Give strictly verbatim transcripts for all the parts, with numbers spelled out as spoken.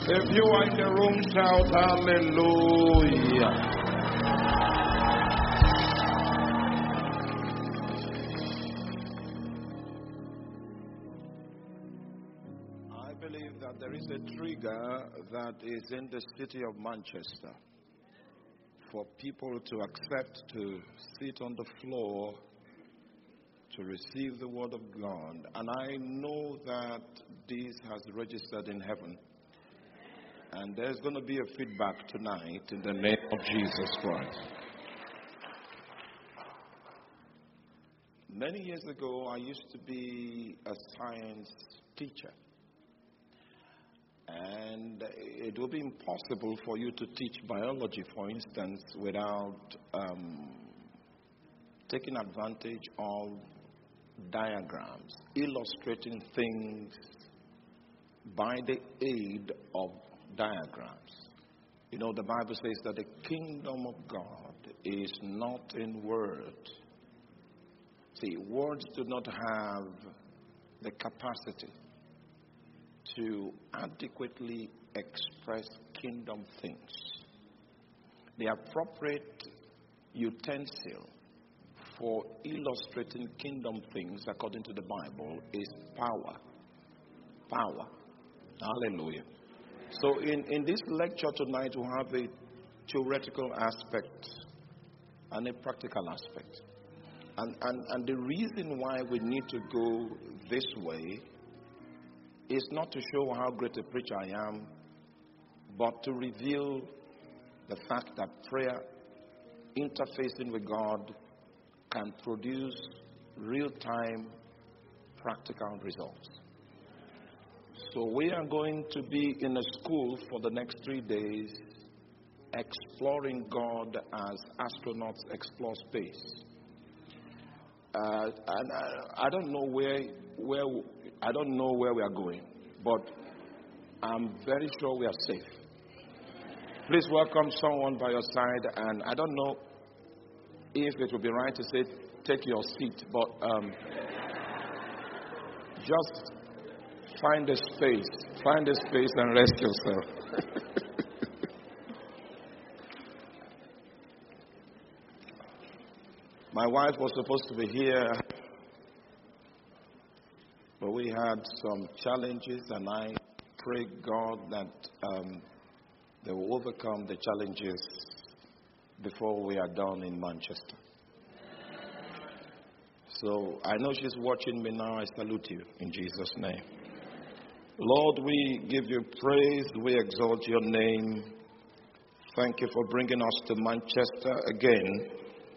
If you are in the room, shout hallelujah. I believe that there is a trigger that is in the city of Manchester for people to accept to sit on the floor to receive the word of God. And I know that this has registered in heaven. And there's going to be a feedback tonight in the name of Jesus Christ. Many years ago, I used to be a science teacher. And it would be impossible for you to teach biology, for instance, without um, taking advantage of diagrams, illustrating things by the aid of diagrams. You know, the Bible says that the kingdom of God is not in words. See, words do not have the capacity to adequately express kingdom things. The appropriate utensil for illustrating kingdom things, according to the Bible, is power. Power. Hallelujah. So in, in this lecture tonight, we have a theoretical aspect and a practical aspect. And, and, and the reason why we need to go this way is not to show how great a preacher I am, but to reveal the fact that prayer, interfacing with God, can produce real-time practical results. So we are going to be in a school for the next three days exploring God as astronauts explore space. Uh, and I, I don't know where where I don't know where we are going, but I'm very sure we are safe. Please welcome someone by your side, and I don't know if it would be right to say take your seat, but um, just find a space, find a space and rest yourself. My wife was supposed to be here, but we had some challenges, and I pray God that um, they will overcome the challenges before we are done in Manchester. So I know she's watching me now. I salute you in Jesus' name. Lord, we give you praise. We exalt your name. Thank you for bringing us to Manchester again.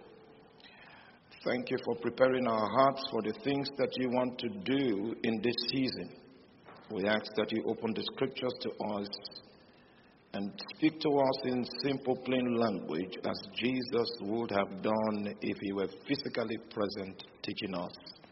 Thank you for preparing our hearts for the things that you want to do in this season. We ask that you open the scriptures to us and speak to us in simple, plain language as Jesus would have done if he were physically present teaching us.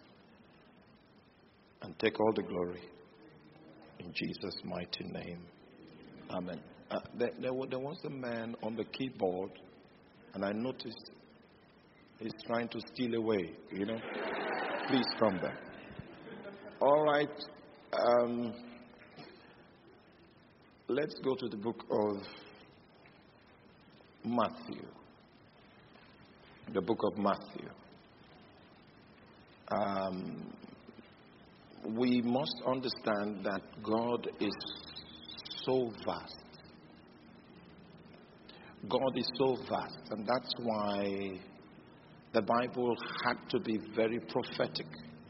And take all the glory. In Jesus' mighty name. Amen. Uh, there, there, there was a man on the keyboard, and I noticed he's trying to steal away, you know. Please come back. All right. Um, let's go to the book of Matthew. The book of Matthew. Um, we must understand that God is so vast. God is so vast, and that's why the Bible had to be very prophetic.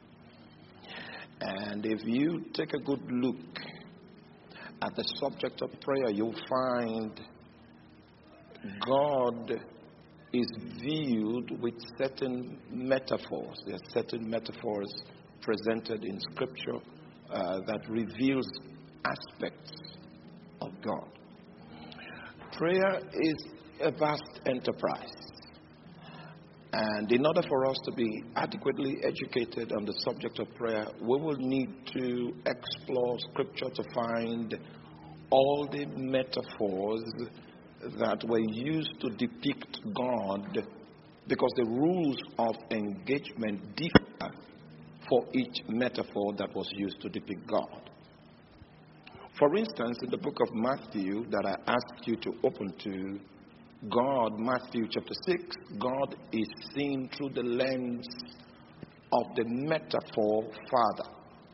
And if you take a good look at the subject of prayer, you'll find God is viewed with certain metaphors. There are certain metaphors presented in Scripture uh, that reveals aspects of God. Prayer is a vast enterprise. And in order for us to be adequately educated on the subject of prayer, we will need to explore Scripture to find all the metaphors that were used to depict God, because the rules of engagement differ for each metaphor that was used to depict God. For instance, in the book of Matthew that I asked you to open to, God, Matthew chapter six, God is seen through the lens of the metaphor Father.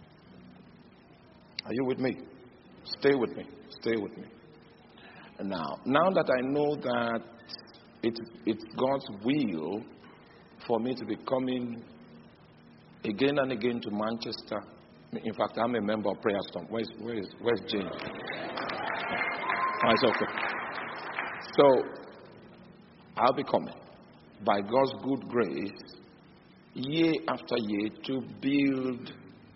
Are you with me? Stay with me. Stay with me. Now, now that I know that it, it's God's will for me to be coming again and again to Manchester. In fact, I'm a member of Prayer Storm. Where's, where's, where's James? Oh, it's okay. So, I'll be coming, by God's good grace, year after year, to build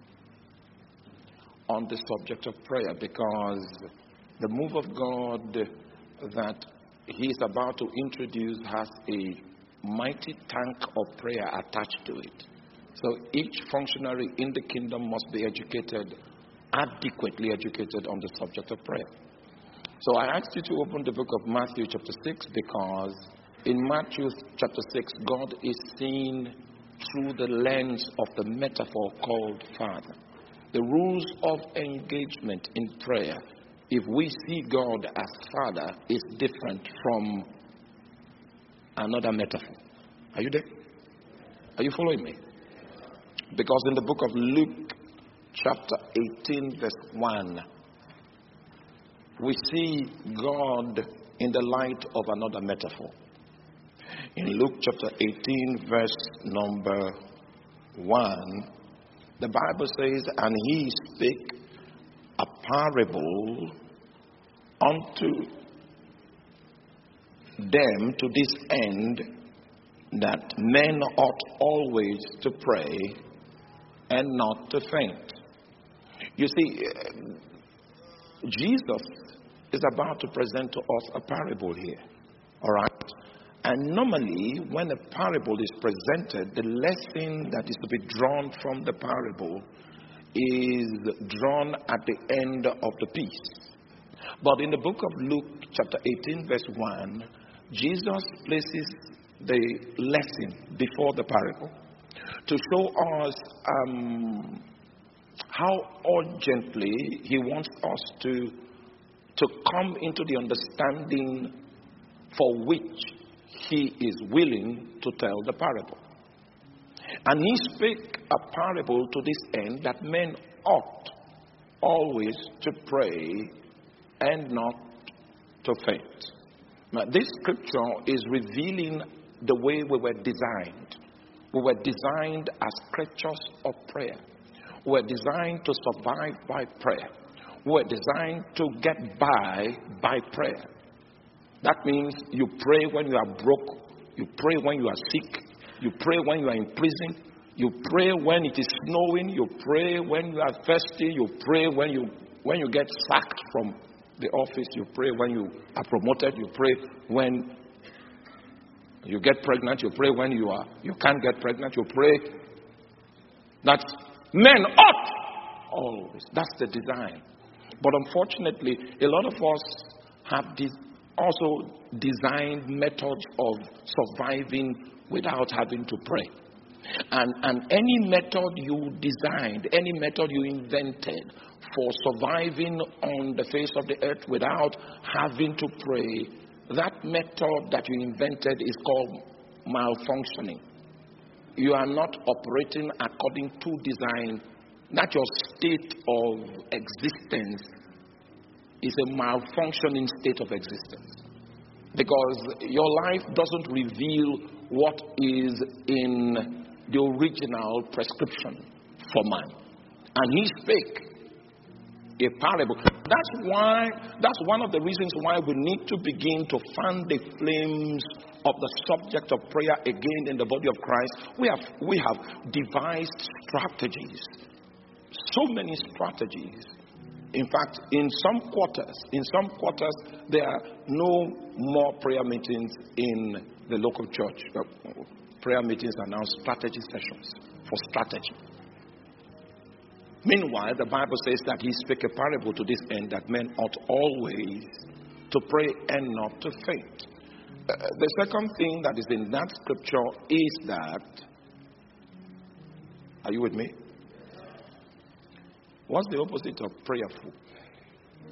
on the subject of prayer, because the move of God that He's about to introduce has a mighty tank of prayer attached to it. So each functionary in the kingdom must be educated, adequately educated on the subject of prayer. So I asked you to open the book of Matthew chapter six, because in Matthew chapter six, God is seen through the lens of the metaphor called Father. The rules of engagement in prayer, if we see God as Father, is different from another metaphor. Are you there? Are you following me? Because in the book of Luke chapter eighteen verse one, we see God in the light of another metaphor. In Luke chapter eighteen verse number one, the Bible says, and he spake a parable unto them to this end, that men ought always to pray and not to faint. You see, Jesus is about to present to us a parable here. All right? And normally, when a parable is presented, the lesson that is to be drawn from the parable is drawn at the end of the piece. But in the book of Luke, chapter eighteen, verse one, Jesus places the lesson before the parable to show us um, how urgently he wants us to, to come into the understanding for which he is willing to tell the parable. And he spake a parable to this end, that men ought always to pray and not to faint. Now, this scripture is revealing the way we were designed. We were designed as creatures of prayer. We were designed to survive by prayer. We were designed to get by by prayer. That means you pray when you are broke. You pray when you are sick. You pray when you are in prison. You pray when it is snowing. You pray when you are thirsty. You pray when you when you get sacked from the office. You pray when you are promoted. You pray when you get pregnant. You pray when you are you can't get pregnant. You pray. That's men ought always. That's the design. But unfortunately, a lot of us have this also designed methods of surviving without having to pray. And, and any method you designed, any method you invented for surviving on the face of the earth without having to pray, that method that you invented is called malfunctioning. You are not operating according to design. That your state of existence is a malfunctioning state of existence. Because your life doesn't reveal what is in the original prescription for man. And he spake a parable. That's why, that's one of the reasons why we need to begin to fan the flames of the subject of prayer again in the body of Christ. We have, we have devised strategies. So many strategies. In fact, in some quarters, in some quarters, there are no more prayer meetings in the local church. Prayer meetings are now strategy sessions for strategy. Meanwhile, the Bible says that he spake a parable to this end, that men ought always to pray and not to faint. Uh, the second thing that is in that scripture is that, are you with me? What's the opposite of prayerful?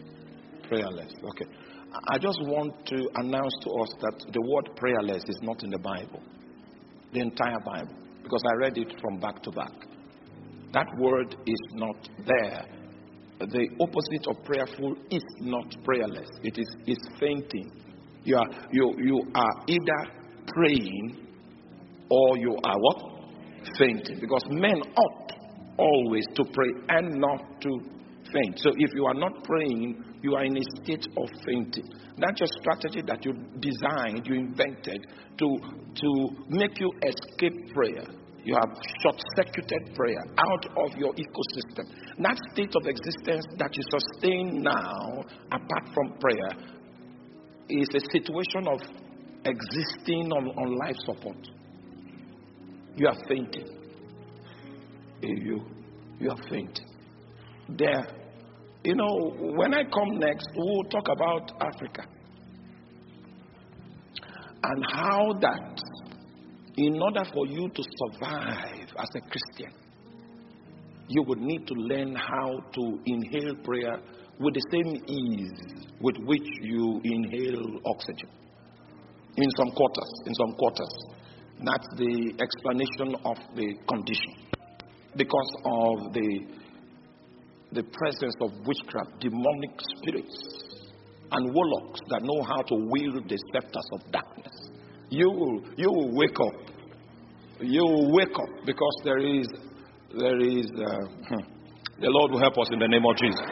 Prayerless. Okay. I just want to announce to us that the word prayerless is not in the Bible, the entire Bible, because I read it from back to back. That word is not there. The opposite of prayerful is not prayerless. It is is fainting. You are you you are either praying or you are what? Fainting. Because men ought always to pray and not to faint. So if you are not praying, you are in a state of fainting. That's a strategy that you designed, you invented to to make you escape prayer. You have short-circuited prayer out of your ecosystem. That state of existence that you sustain now, apart from prayer, is a situation of existing on, on life support. You are fainting. You, you are fainting. There, you know, when I come next, we'll talk about Africa and how that, in order for you to survive as a Christian, you would need to learn how to inhale prayer with the same ease with which you inhale oxygen. In some quarters, in some quarters. That's the explanation of the condition. Because of the, the presence of witchcraft, demonic spirits, and warlocks that know how to wield the scepters of darkness. You will, you will wake up. You will wake up because there is, there is, uh, the Lord will help us in the name of Jesus.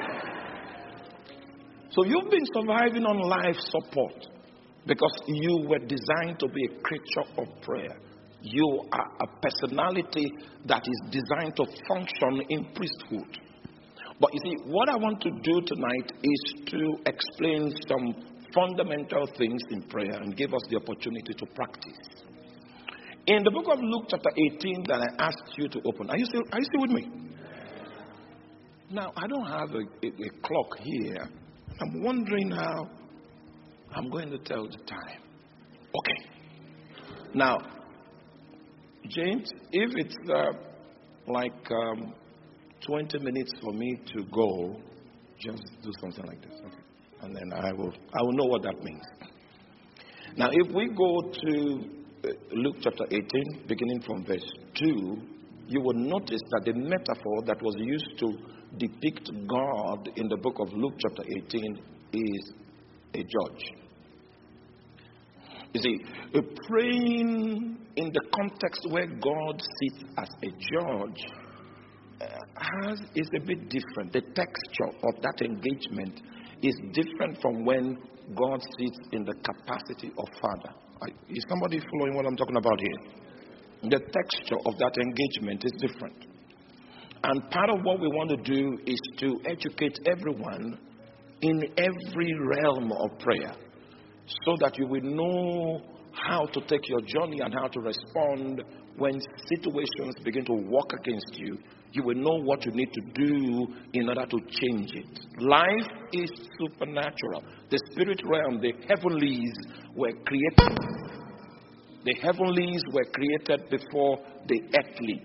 So you've been surviving on life support because you were designed to be a creature of prayer. You are a personality that is designed to function in priesthood. But you see, what I want to do tonight is to explain some fundamental things in prayer and give us the opportunity to practice. In the book of Luke chapter eighteen that I asked you to open, are you still, are you still with me? Now, I don't have a, a, a clock here. I'm wondering how I'm going to tell the time. Okay. Now, James, if it's uh, like um, twenty minutes for me to go, just do something like this. Okay. And then I will I will know what that means. Now, if we go to uh, Luke chapter eighteen, beginning from verse two, you will notice that the metaphor that was used to depict God in the book of Luke chapter eighteen is a judge. You see, a praying in the context where God sits as a judge uh, has, is a bit different. The texture of that engagement is different from when God sits in the capacity of Father. Is somebody following what I'm talking about here? The texture of that engagement is different. And part of what we want to do is to educate everyone in every realm of prayer so that you will know how to take your journey and how to respond when situations begin to work against you. You will know what you need to do in order to change it. Life is supernatural. The spirit realm, the heavenlies were created. The heavenlies were created before the earthly.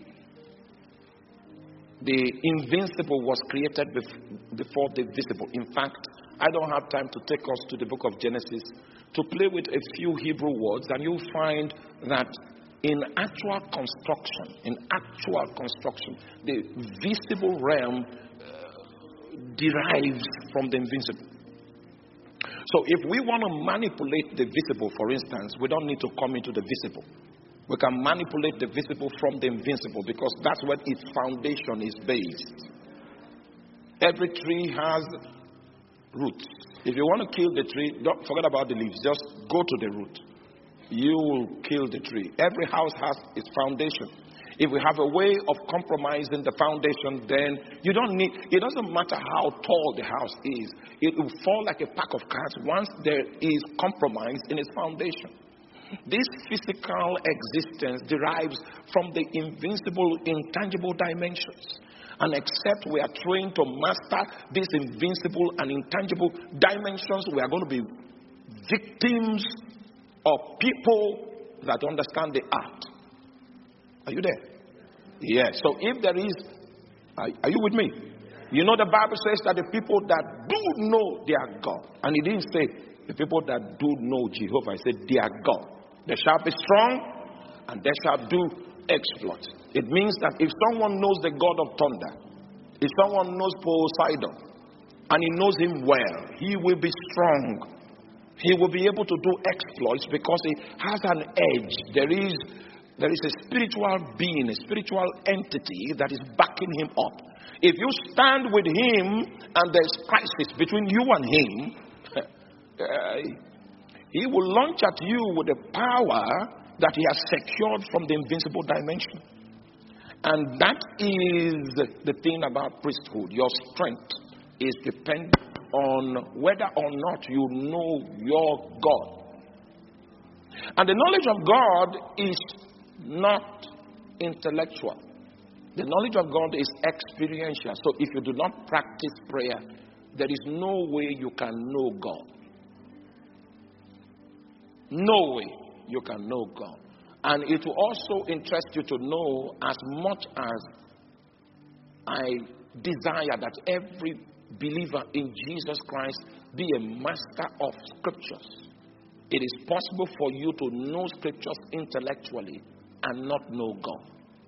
The invincible was created before the visible. In fact, I don't have time to take us to the book of Genesis to play with a few Hebrew words, and you'll find that in actual construction, in actual construction, the visible realm uh, derives from the invincible. So if we want to manipulate the visible, for instance, we don't need to come into the visible. We can manipulate the visible from the invincible because that's what its foundation is based. Every tree has roots. If you want to kill the tree, don't forget about the leaves. Just go to the root. You will kill the tree. Every house has its foundation. If we have a way of compromising the foundation, then you don't need, it doesn't matter how tall the house is. It will fall like a pack of cards once there is compromise in its foundation. This physical existence derives from the invincible, intangible dimensions. And except we are trained to master these invincible and intangible dimensions, we are going to be victims of people that understand the art. Are you there? Yes. So if there is, are, are you with me? You know, the Bible says that the people that do know their God, and it didn't say the people that do know Jehovah, it said their God. They shall be strong and they shall do exploits. It means that if someone knows the God of thunder, if someone knows Poseidon, and he knows him well, he will be strong. He will be able to do exploits because he has an edge. There is, there is a spiritual being, a spiritual entity that is backing him up. If you stand with him and there's crisis between you and him, he will launch at you with the power that he has secured from the invincible dimension. And that is the thing about priesthood. Your strength is dependent on whether or not you know your God. And the knowledge of God is not intellectual. The knowledge of God is experiential. So if you do not practice prayer, there is no way you can know God. No way you can know God. And it will also interest you to know, as much as I desire that every believer in Jesus Christ be a master of scriptures, it is possible for you to know scriptures intellectually and not know God.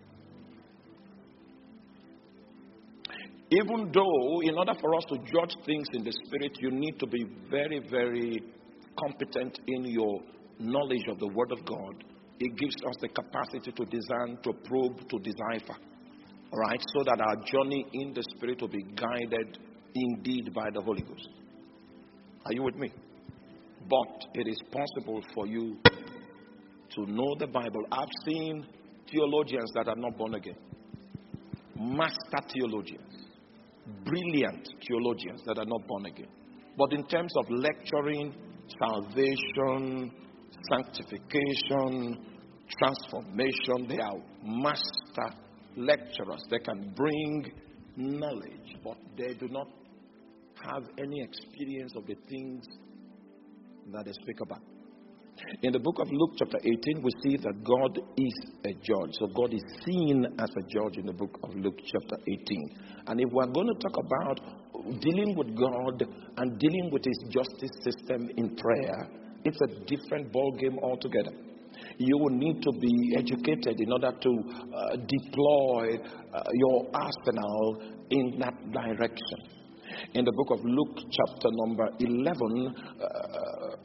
Even though, in order for us to judge things in the spirit, you need to be very, very competent in your knowledge of the Word of God. It gives us the capacity to discern, to probe, to decipher. All right? So that our journey in the spirit will be guided indeed by the Holy Ghost. Are you with me? But it is possible for you to know the Bible. I've seen theologians that are not born again. Master theologians. Brilliant theologians that are not born again. But in terms of lecturing, salvation, sanctification, transformation, they are master lecturers. They can bring knowledge, but they do not have any experience of the things that they speak about. In the book of Luke chapter eighteen, we see that God is a judge. So God is seen as a judge in the book of Luke chapter eighteen. And if we're going to talk about dealing with God and dealing with his justice system in prayer, it's a different ballgame altogether. You will need to be educated in order to uh, deploy uh, your arsenal in that direction. In the book of Luke chapter number eleven, uh,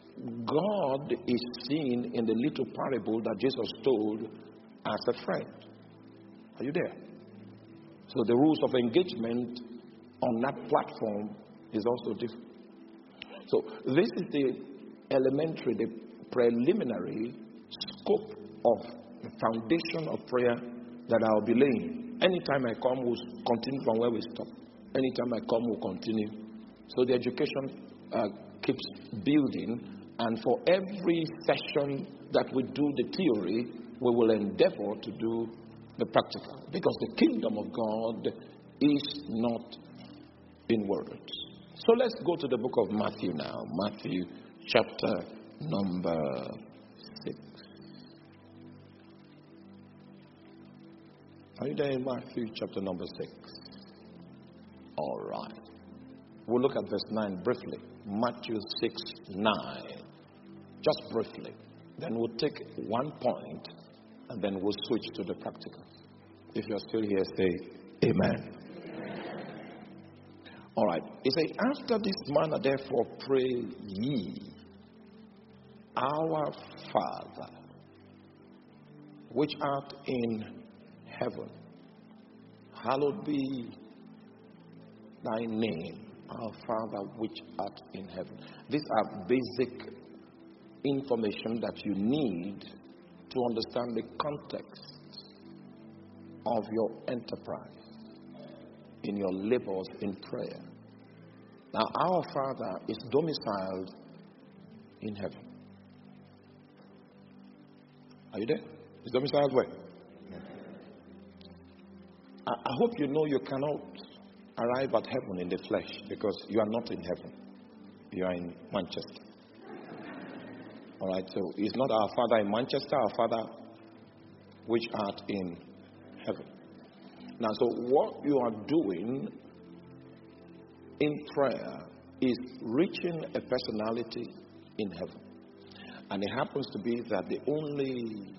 God is seen in the little parable that Jesus told as a friend. Are you there? So the rules of engagement on that platform is also different. So this is the elementary, the preliminary scope of the foundation of prayer that I'll be laying. Anytime I come, we'll continue from where we stop. Anytime I come, we'll continue. So the education uh, keeps building. And for every session that we do the theory, we will endeavor to do the practical. Because the kingdom of God is not in words. So let's go to the book of Matthew now. Matthew chapter number six. Are you there in Matthew chapter number six? All right. We'll look at verse nine briefly. Matthew six, nine. Just briefly. Then we'll take one point and then we'll switch to the practical. If you're still here, say amen. Amen. All right. It says, after this manner, therefore, pray ye, our Father, which art in heaven, hallowed be thy name, our Father, which art in heaven. These are basic information that you need to understand the context of your enterprise in your labors in prayer. Now, our Father is domiciled in heaven. Are you there? Is domiciled where? I, I hope you know you cannot arrive at heaven in the flesh because you are not in heaven. You are in Manchester. All right, so it's not our Father in Manchester, our Father which art in heaven. Now, so what you are doing in prayer is reaching a personality in heaven. And it happens to be that the only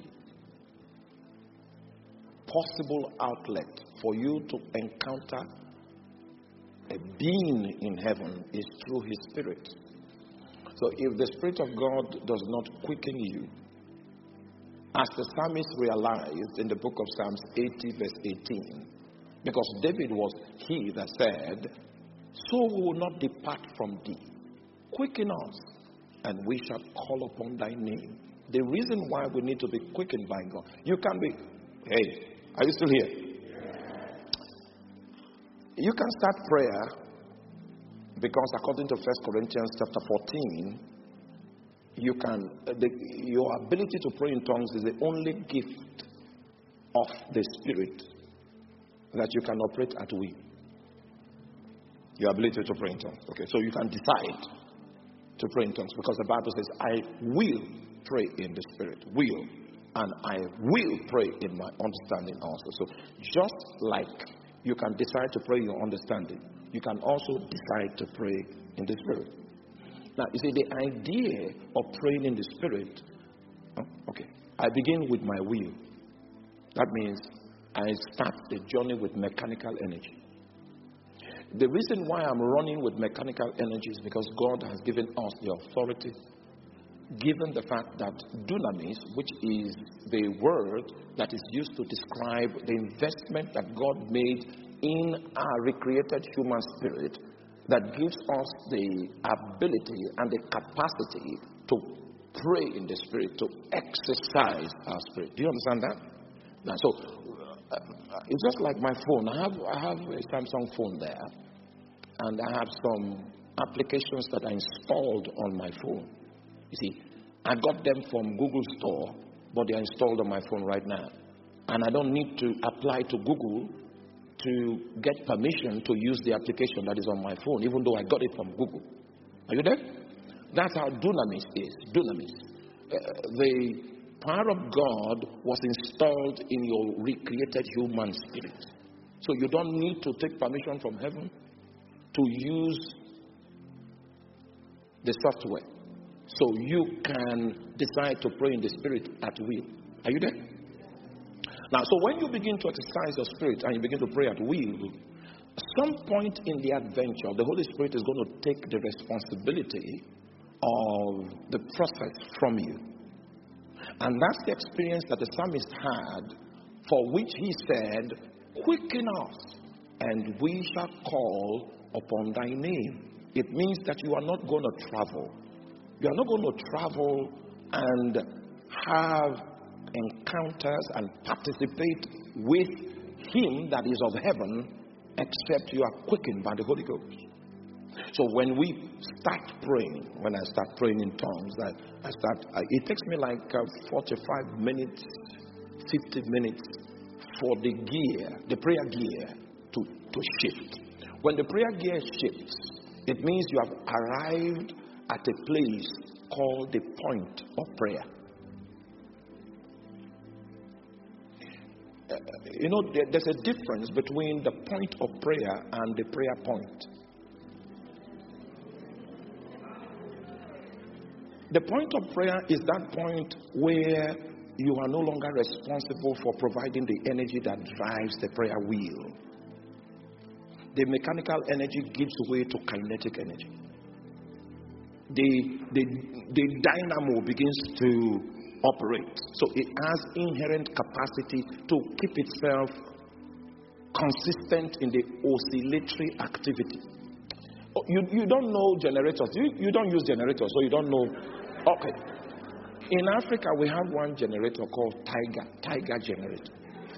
possible outlet for you to encounter a being in heaven is through his Spirit. So if the Spirit of God does not quicken you, as the psalmist realized in the book of Psalms eighty verse eighteen, because David was he that said, so we will not depart from thee. Quicken us, and we shall call upon thy name. The reason why we need to be quickened by God. You can be, hey, are you still here? You can start prayer because according to First Corinthians chapter fourteen, you can, the, your ability to pray in tongues is the only gift of the Spirit that you can operate at will. Your ability to pray in tongues. Okay, so you can decide to pray in tongues because the Bible says, I will pray in the Spirit. Will. And I will pray in my understanding also. So just like you can decide to pray in your understanding, you can also decide to pray in the Spirit. Now, you see, the idea of praying in the Spirit, oh, okay, I begin with my will. That means I start the journey with mechanical energy. The reason why I'm running with mechanical energy is because God has given us the authority, given the fact that dunamis, which is the word that is used to describe the investment that God made in our recreated human spirit, that gives us the ability and the capacity to pray in the Spirit, to exercise our spirit. Do you understand that? Now, so uh, it's just like my phone. I have I have a Samsung phone there, and I have some applications that are installed on my phone. You see, I got them from Google Store, but they are installed on my phone right now, and I don't need to apply to Google to get permission to use the application that is on my phone, even though I got it from Google. Are you there? That's how dunamis is. Dunamis. Uh, the power of God was installed in your recreated human spirit. So you don't need to take permission from heaven to use the software. So you can decide to pray in the Spirit at will. Are you there? Now, so when you begin to exercise your spirit and you begin to pray at will, at some point in the adventure, the Holy Spirit is going to take the responsibility of the process from you. And that's the experience that the psalmist had, for which he said, quicken us, and we shall call upon thy name. It means that you are not going to travel. You are not going to travel and have encounters and participate with him that is of heaven, except you are quickened by the Holy Ghost. So when we start praying, when I start praying in tongues, I, I start. I, it takes me like uh, forty-five minutes, fifty minutes for the gear, the prayer gear, to to shift. When the prayer gear shifts, it means you have arrived at a place called the point of prayer. Uh, you know, there, there's a difference between the point of prayer and the prayer point. The point of prayer is that point where you are no longer responsible for providing the energy that drives the prayer wheel. The mechanical energy gives way to kinetic energy. The, the, the dynamo begins to operate. So it has inherent capacity to keep itself consistent in the oscillatory activity. Oh, you, you don't know generators. You, you don't use generators, so you don't know. Okay. In Africa, we have one generator called Tiger. Tiger generator.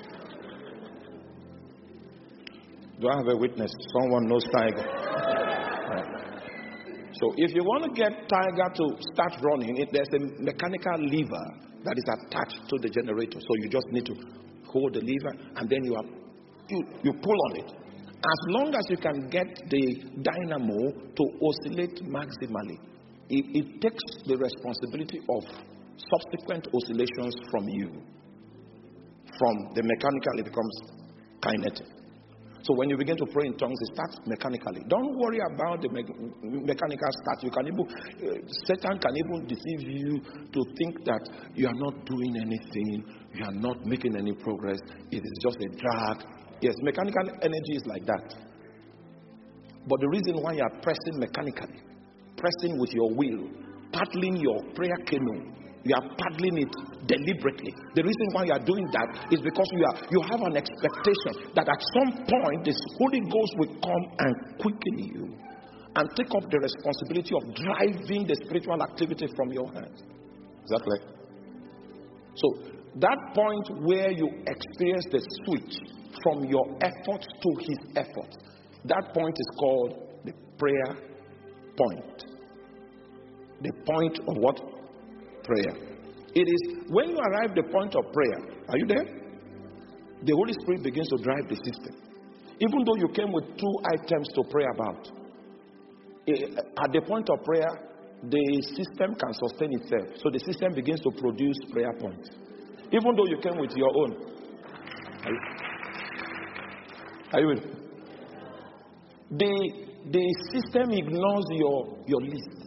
Do I have a witness? Someone knows Tiger. Right. So if you want to get Tiger to start running, it, there's a mechanical lever that is attached to the generator. So you just need to hold the lever, and then you, are, you, you pull on it. As long as you can get the dynamo to oscillate maximally, it, it takes the responsibility of subsequent oscillations from you. From the mechanical, it becomes kinetic. So when you begin to pray in tongues, it starts mechanically. Don't worry about the me- mechanical start. You can even, uh, Satan can even deceive you to think that you are not doing anything, you are not making any progress. It is just a drag. Yes, mechanical energy is like that. But the reason why you are pressing mechanically, pressing with your will, paddling your prayer canoe, you are paddling it deliberately. The reason why you are doing that is because you are you have an expectation that at some point this Holy Ghost will come and quicken you and take up the responsibility of driving the spiritual activity from your hands. Is that clear? So that point where you experience the switch from your efforts to his efforts, that point is called the prayer point. The point of what? Prayer. It is when you arrive at the point of prayer. Are you there? The Holy Spirit begins to drive the system. Even though you came with two items to pray about, at the point of prayer, the system can sustain itself. So the system begins to produce prayer points. Even though you came with your own. Are you, are you with me? The, the system ignores your, your list.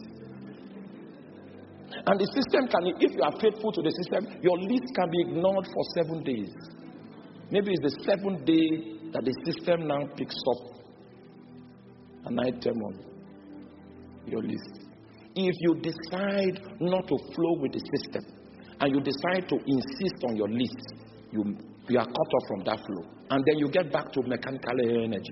And the system can, if you are faithful to the system, your list can be ignored for seven days. Maybe it's the seventh day that the system now picks up an item on your list. If you decide not to flow with the system and you decide to insist on your list, you, you are cut off from that flow. And then you get back to mechanical energy.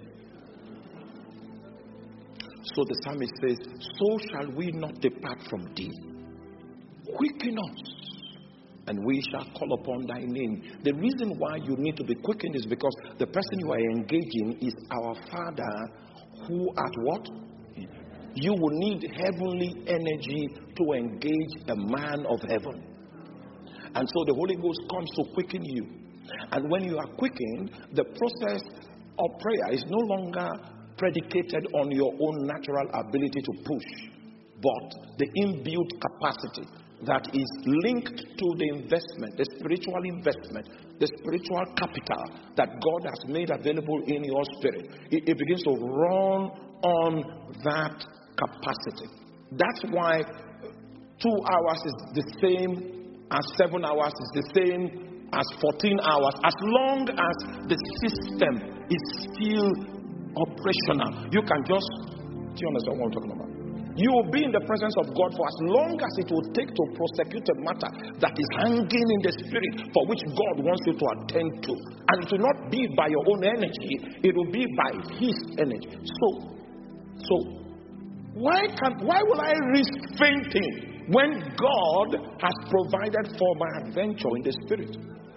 So the psalmist says, so shall we not depart from thee. Quicken us, and we shall call upon thy name. The reason why you need to be quickened is because the person you are engaging is our Father, who at what? You will need heavenly energy to engage a man of heaven. And so the Holy Ghost comes to quicken you. And when you are quickened, the process of prayer is no longer predicated on your own natural ability to push, but the inbuilt capacity that is linked to the investment, the spiritual investment, the spiritual capital that God has made available in your spirit. It, it begins to run on that capacity. That's why two hours is the same as seven hours is the same as fourteen hours. As long as the system is still operational, you can just, do you understand what I'm talking about? You will be in the presence of God for as long as it will take to prosecute a matter that is hanging in the spirit for which God wants you to attend to. And it will not be by your own energy, it will be by his energy. So, so why can why will I risk fainting when God has provided for my adventure in the spirit?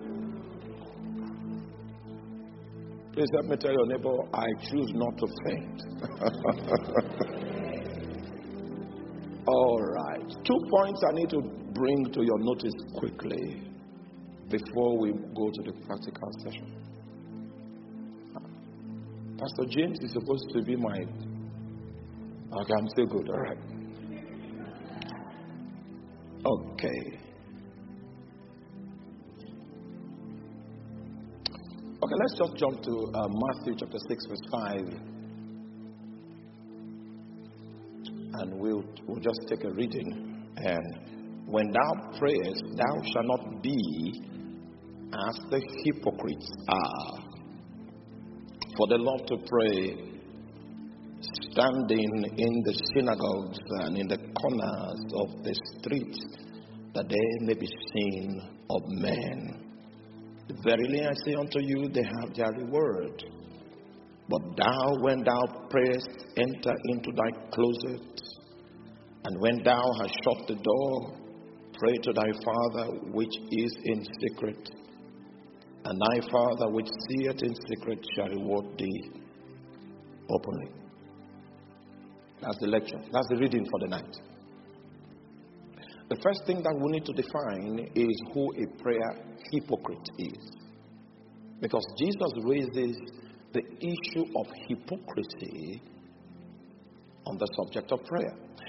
Please let me tell your neighbor, I choose not to faint. All right. Two points I need to bring to your notice quickly before we go to the practical session. Pastor James is supposed to be my... Okay, I'm still good. All right. Okay. Okay, let's just jump to uh, Matthew chapter six, verse five. And we'll, we'll just take a reading. And when thou prayest, thou shalt not be as the hypocrites are. For they love to pray, standing in the synagogues and in the corners of the streets, that they may be seen of men. Verily I say unto you, they have their reward. But thou, when thou prayest, enter into thy closet, and when thou hast shut the door, pray to thy Father which is in secret, and thy Father which seeth in secret shall reward thee openly. That's the lecture. That's the reading for the night. The first thing that we need to define is who a prayer hypocrite is. Because Jesus raises the issue of hypocrisy on the subject of prayer.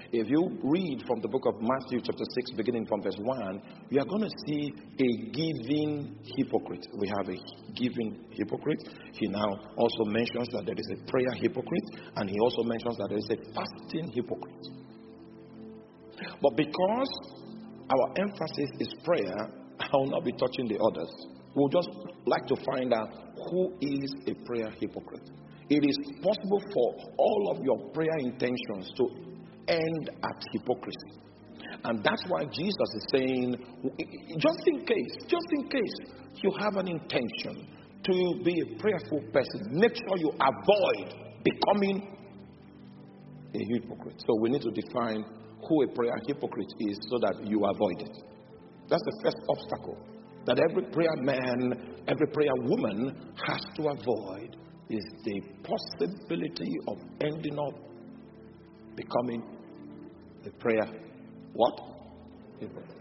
If you read from the book of Matthew chapter six, beginning from verse one, you are going to see a giving hypocrite. We have a giving hypocrite. He now also mentions that there is a prayer hypocrite, and he also mentions that there is a fasting hypocrite. But because our emphasis is prayer, I will not be touching the others. We'll just like to find out who is a prayer hypocrite. It is possible for all of your prayer intentions to end at hypocrisy. And that's why Jesus is saying, just in case, just in case you have an intention to be a prayerful person, make sure you avoid becoming a hypocrite. So we need to define who a prayer hypocrite is so that you avoid it. That's the first obstacle that every prayer man, every prayer woman has to avoid, is the possibility of ending up becoming a prayer what? Hypocrite.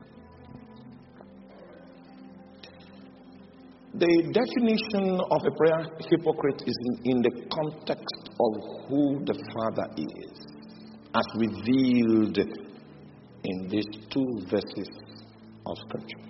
The definition of a prayer hypocrite is in, in the context of who the Father is, as revealed in these two verses of Scripture.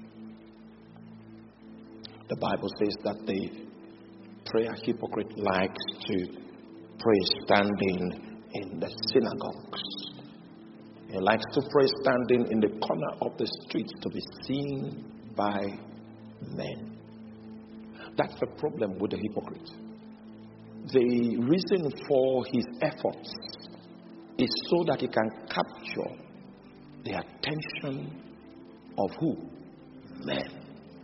The Bible says that the prayer hypocrite likes to pray standing in the synagogues. He likes to pray standing in the corner of the street to be seen by men. That's the problem with the hypocrite. The reason for his efforts is so that he can capture the attention of who? Men.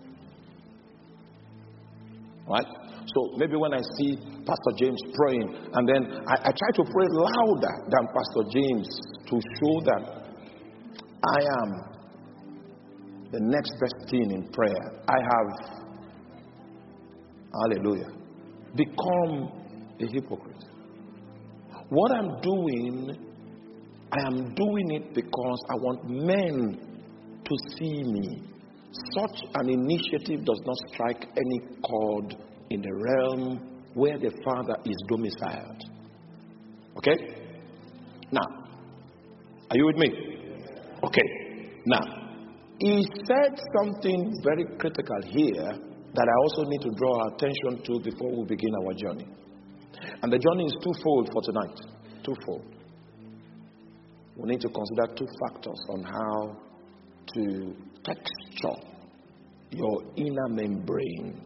Right? So maybe when I see Pastor James praying, and then I, I try to pray louder than Pastor James to show that I am the next best thing in prayer. I have, hallelujah, become a hypocrite. What I'm doing, I am doing it because I want men to see me. Such an initiative does not strike any chord in the realm where the Father is domiciled. Okay? Now, are you with me? Okay. Now, he said something very critical here that I also need to draw our attention to before we begin our journey. And the journey is twofold for tonight. Twofold. We need to consider two factors on how to texture your inner membrane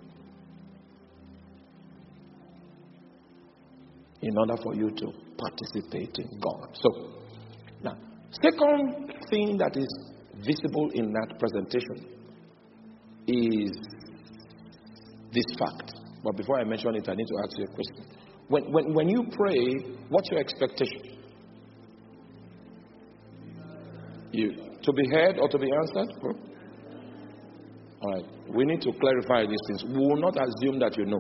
in order for you to participate in God. So, now, second thing that is visible in that presentation is this fact. But before I mention it, I need to ask you a question. When, when, when you pray, what's your expectation? You, to be heard or to be answered? Huh? All right. We need to clarify these things. We will not assume that you know.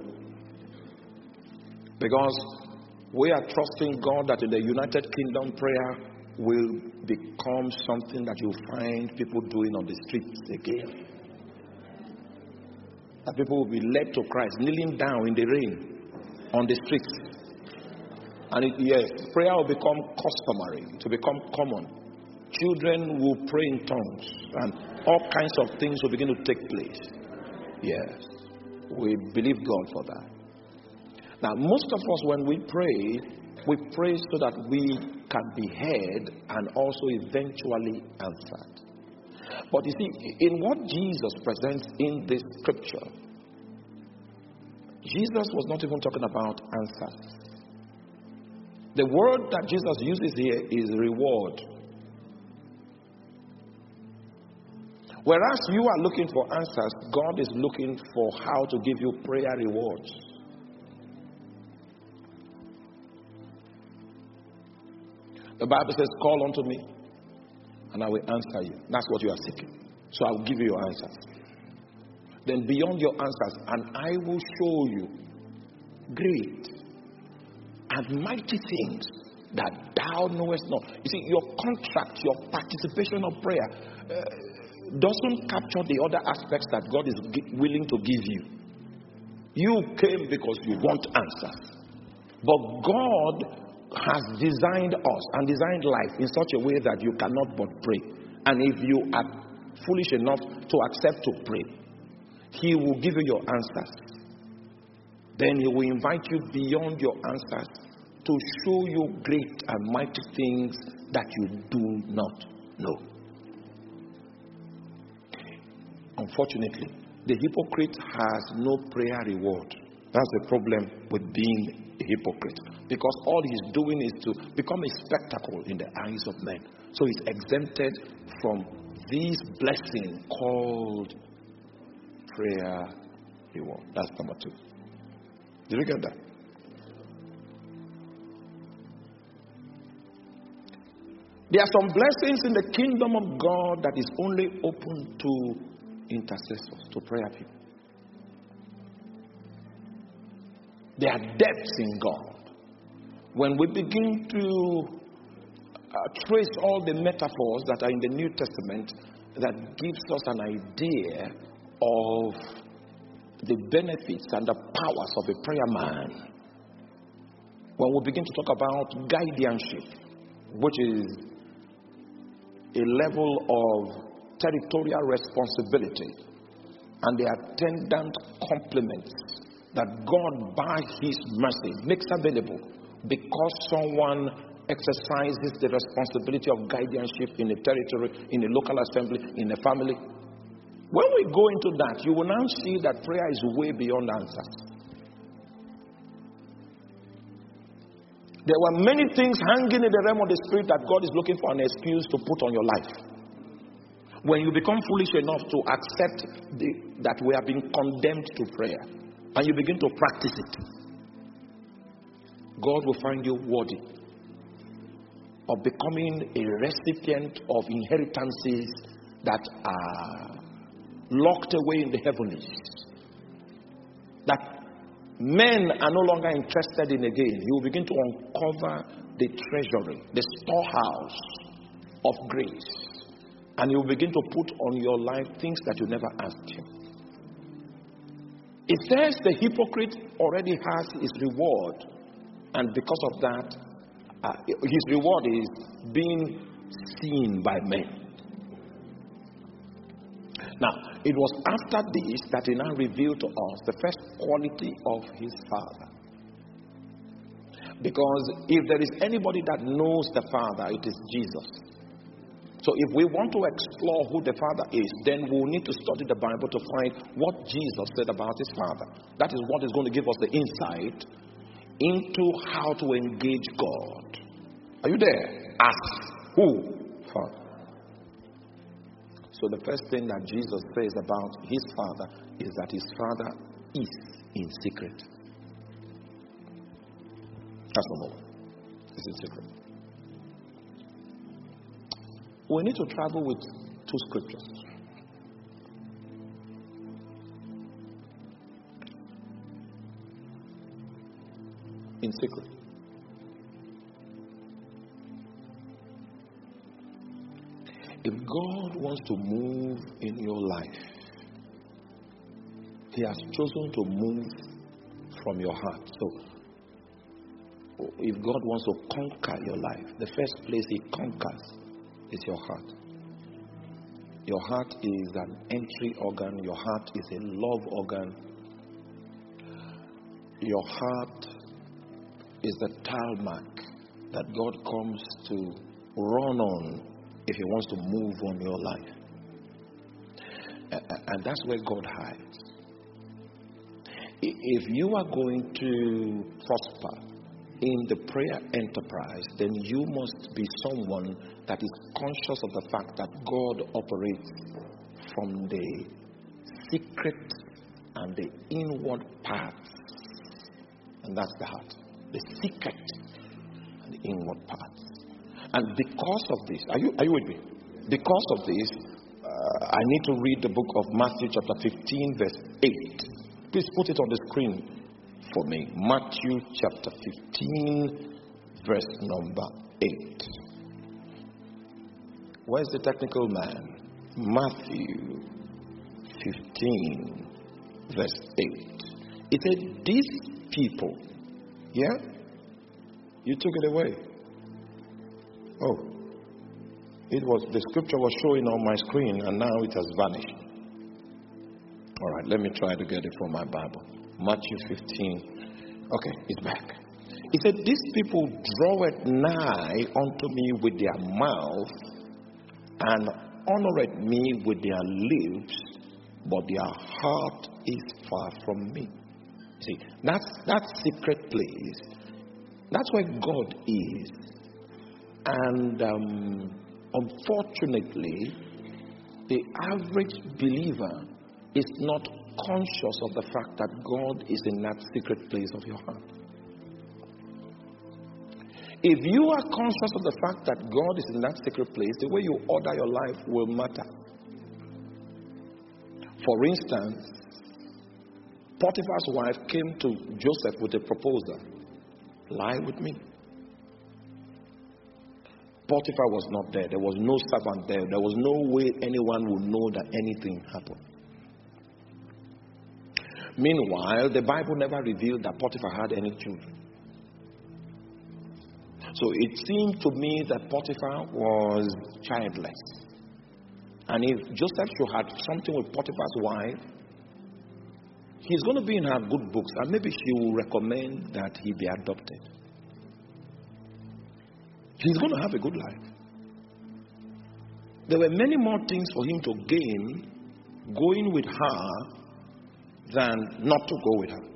Because we are trusting God that in the United Kingdom, prayer will become something that you find people doing on the streets again. That people will be led to Christ, kneeling down in the rain on the streets. And it, yes, prayer will become customary, to become common. Children will pray in tongues, and all kinds of things will begin to take place. Yes, we believe God for that. Now, most of us, when we pray, we pray so that we can be heard and also eventually answered. But you see, in what Jesus presents in this scripture, Jesus was not even talking about answers. The word that Jesus uses here is reward. Whereas you are looking for answers, God is looking for how to give you prayer rewards. The Bible says, call unto me, and I will answer you. That's what you are seeking. So I will give you your answers. Then beyond your answers, and I will show you great and mighty things that thou knowest not. You see, your contract, your participation of prayer uh, doesn't capture the other aspects that God is g- willing to give you. You came because you want answers. But God has designed us and designed life in such a way that you cannot but pray. And if you are foolish enough to accept to pray, He will give you your answers. Then He will invite you beyond your answers to show you great and mighty things that you do not know. Unfortunately, the hypocrite has no prayer reward. That's the problem with being a hypocrite. Because all he's doing is to become a spectacle in the eyes of men. So he's exempted from this blessing called prayer reward. That's number two. Did you get that? There are some blessings in the kingdom of God that is only open to intercessors, to prayer people. There are depths in God. When we begin to uh, trace all the metaphors that are in the New Testament, that gives us an idea of the benefits and the powers of a prayer man. When we begin to talk about guardianship, which is a level of territorial responsibility and the attendant complements that God by His mercy makes available because someone exercises the responsibility of guardianship in a territory, in a local assembly, in a family. When we go into that, you will now see that prayer is way beyond answers. There were many things hanging in the realm of the spirit that God is looking for an excuse to put on your life. When you become foolish enough to accept the, that we have been condemned to prayer, and you begin to practice it, God will find you worthy of becoming a recipient of inheritances that are locked away in the heavens, that men are no longer interested in again. You will begin to uncover the treasury, the storehouse of grace, and you will begin to put on your life things that you never asked Him. It says the hypocrite already has his reward, and because of that, uh, his reward is being seen by men. Now, it was after this that He now revealed to us the first quality of His Father. Because if there is anybody that knows the Father, it is Jesus. So if we want to explore who the Father is, then we'll need to study the Bible to find what Jesus said about His Father. That is what is going to give us the insight into how to engage God. Are you there? Ask who? Father. So the first thing that Jesus says about His Father is that His Father is in secret. That's number one. It's in secret. We need to travel with two scriptures. In secret. If God wants to move in your life, He has chosen to move from your heart. So, if God wants to conquer your life, the first place He conquers is your heart. Your heart is an entry organ. Your heart is a love organ. Your heart is the tarmac that God comes to run on if He wants to move on your life. And that's where God hides. If you are going to prosper in the prayer enterprise, then you must be someone that is conscious of the fact that God operates from the secret and the inward parts. And that's the heart. The secret and the inward parts. And because of this, are you, are you with me? Because of this, uh, I need to read the book of Matthew chapter fifteen, verse eight. Please put it on the screen for me. Matthew chapter fifteen, verse number eight. Where's the technical man? Matthew fifteen, verse eight. It said, these people, yeah, You took it away. Oh. It was, the scripture was showing on my screen and now it has vanished. All right, let me try to get it from my Bible. Matthew fifteen. Okay, it's back. He said, these people draw it nigh unto me with their mouth and honor at me with their lips, but their heart is far from me. See, that's that secret place. That's where God is. And um, unfortunately, the average believer is not conscious of the fact that God is in that secret place of your heart. If you are conscious of the fact that God is in that secret place, the way you order your life will matter. For instance, Potiphar's wife came to Joseph with a proposal. Lie with me. Potiphar was not there. There was no servant there. There was no way anyone would know that anything happened. Meanwhile, the Bible never revealed that Potiphar had any children. So it seemed to me that Potiphar was childless. And if Joseph should have something with Potiphar's wife, he's going to be in her good books, and maybe she will recommend that he be adopted. He's going to have a good life. There were many more things for him to gain going with her than not to go with her.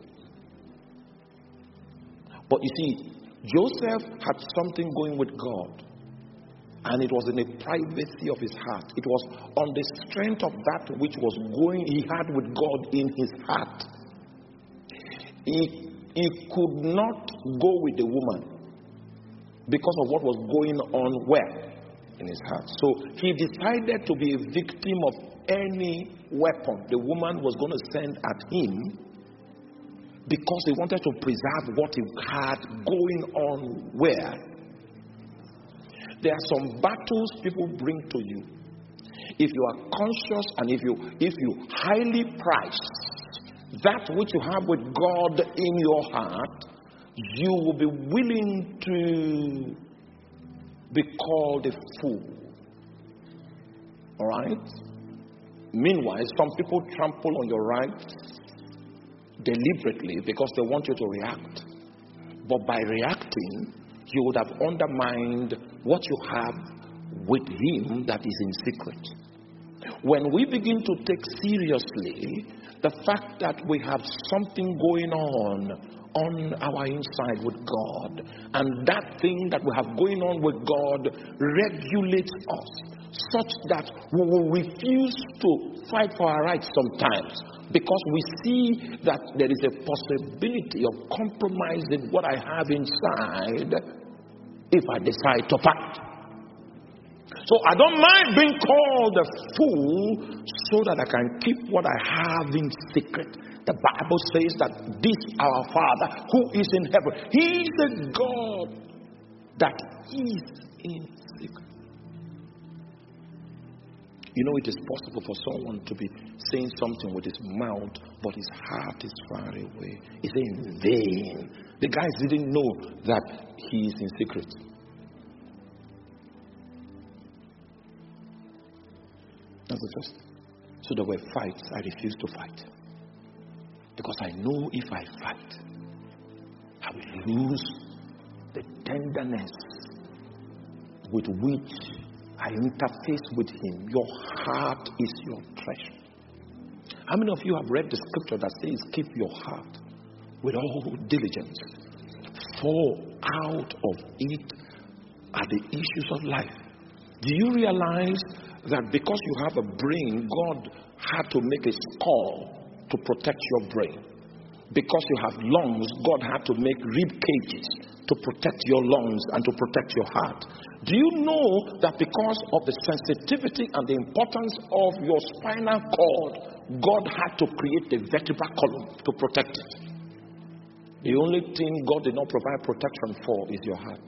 But you see, Joseph had something going with God, and it was in the privacy of his heart. It was on the strength of that which was going he had with God in his heart. He, he could not go with the woman because of what was going on where? In his heart. So he decided to be a victim of any weapon the woman was going to send at him, because he wanted to preserve what he had going on where. There are some battles people bring to you. If you are conscious and if you if you highly price that which you have with God in your heart, you will be willing to be called a fool. All right? Meanwhile, some people trample on your rights deliberately because they want you to react. But by reacting, you would have undermined what you have with him that is in secret. When we begin to take seriously the fact that we have something going on on our inside with God, and that thing that we have going on with God regulates us such that we will refuse to fight for our rights sometimes, because we see that there is a possibility of compromising what I have inside if I decide to fight. So I don't mind being called a fool so that I can keep what I have in secret. The Bible says that this our Father who is in heaven, he is a God that is in secret. You know, it is possible for someone to be saying something with his mouth, but his heart is far away. It's in vain. The guys didn't know that he is in secret. That's the first. So there were fights. I refused to fight. Because I know if I fight, I will lose the tenderness with which I interface with him. Your heart is your treasure. How many of you have read the scripture that says, keep your heart with all diligence, for out of it are the issues of life? Do you realize that because you have a brain, God had to make a skull to protect your brain? Because you have lungs, God had to make rib cages to protect your lungs and to protect your heart. Do you know that because of the sensitivity and the importance of your spinal cord, God had to create the vertebral column to protect it? The only thing God did not provide protection for is your heart.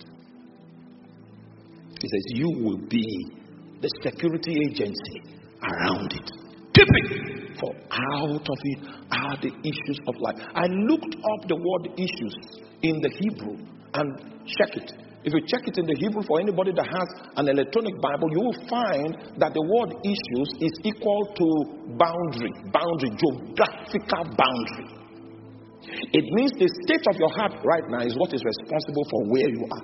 He says, you will be the security agency around it. Keep it, for out of it are the issues of life. I looked up the word issues in the Hebrew, and check it. If you check it in the Hebrew, for anybody that has an electronic Bible, you will find that the word issues is equal to boundary, boundary, geographical boundary. It means the state of your heart right now is what is responsible for where you are.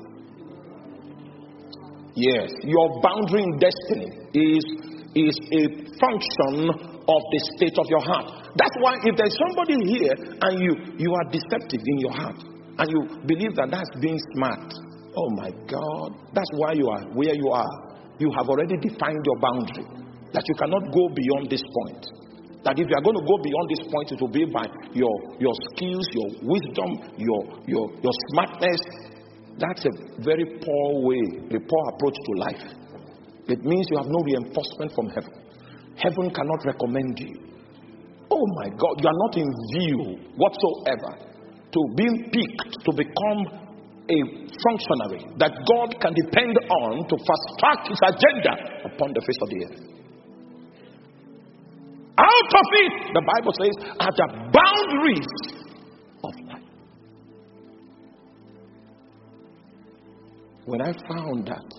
Yes, your boundary in destiny is, is a function of the state of your heart. That's why if there's somebody here and you, you are deceptive in your heart and you believe that that's being smart, oh my God, that's why you are where you are. You have already defined your boundary, that you cannot go beyond this point. That if you are going to go beyond this point, it will be by your, your skills, your wisdom, your, your, your smartness. That's a very poor way, a poor approach to life. It means you have no reinforcement from heaven. Heaven cannot recommend you. Oh my God, you are not in view whatsoever to being picked to become a functionary that God can depend on to fast track his agenda upon the face of the earth. Out of it, the Bible says, are the boundaries of life. When I found that,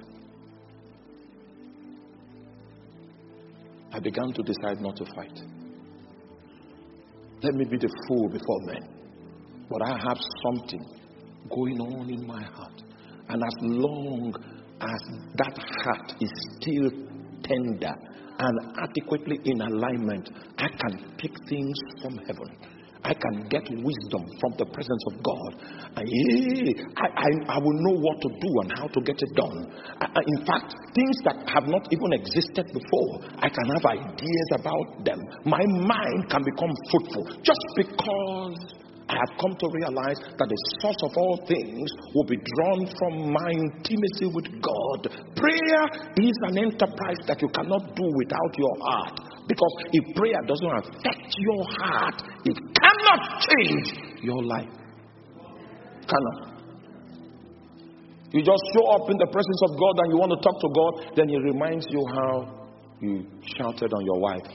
I began to decide not to fight. Let me be the fool before men, but I have something going on in my heart, and as long as that heart is still tender and adequately in alignment, I can pick things from heaven. I can get wisdom from the presence of God. And yeah, I, I, I will know what to do and how to get it done. I, I, in fact, things that have not even existed before, I can have ideas about them. My mind can become fruitful just because I have come to realize that the source of all things will be drawn from my intimacy with God. Prayer is an enterprise that you cannot do without your heart. Because if prayer doesn't affect your heart, it cannot change your life. Cannot. You just show up in the presence of God and you want to talk to God, then He reminds you how you shouted on your wife.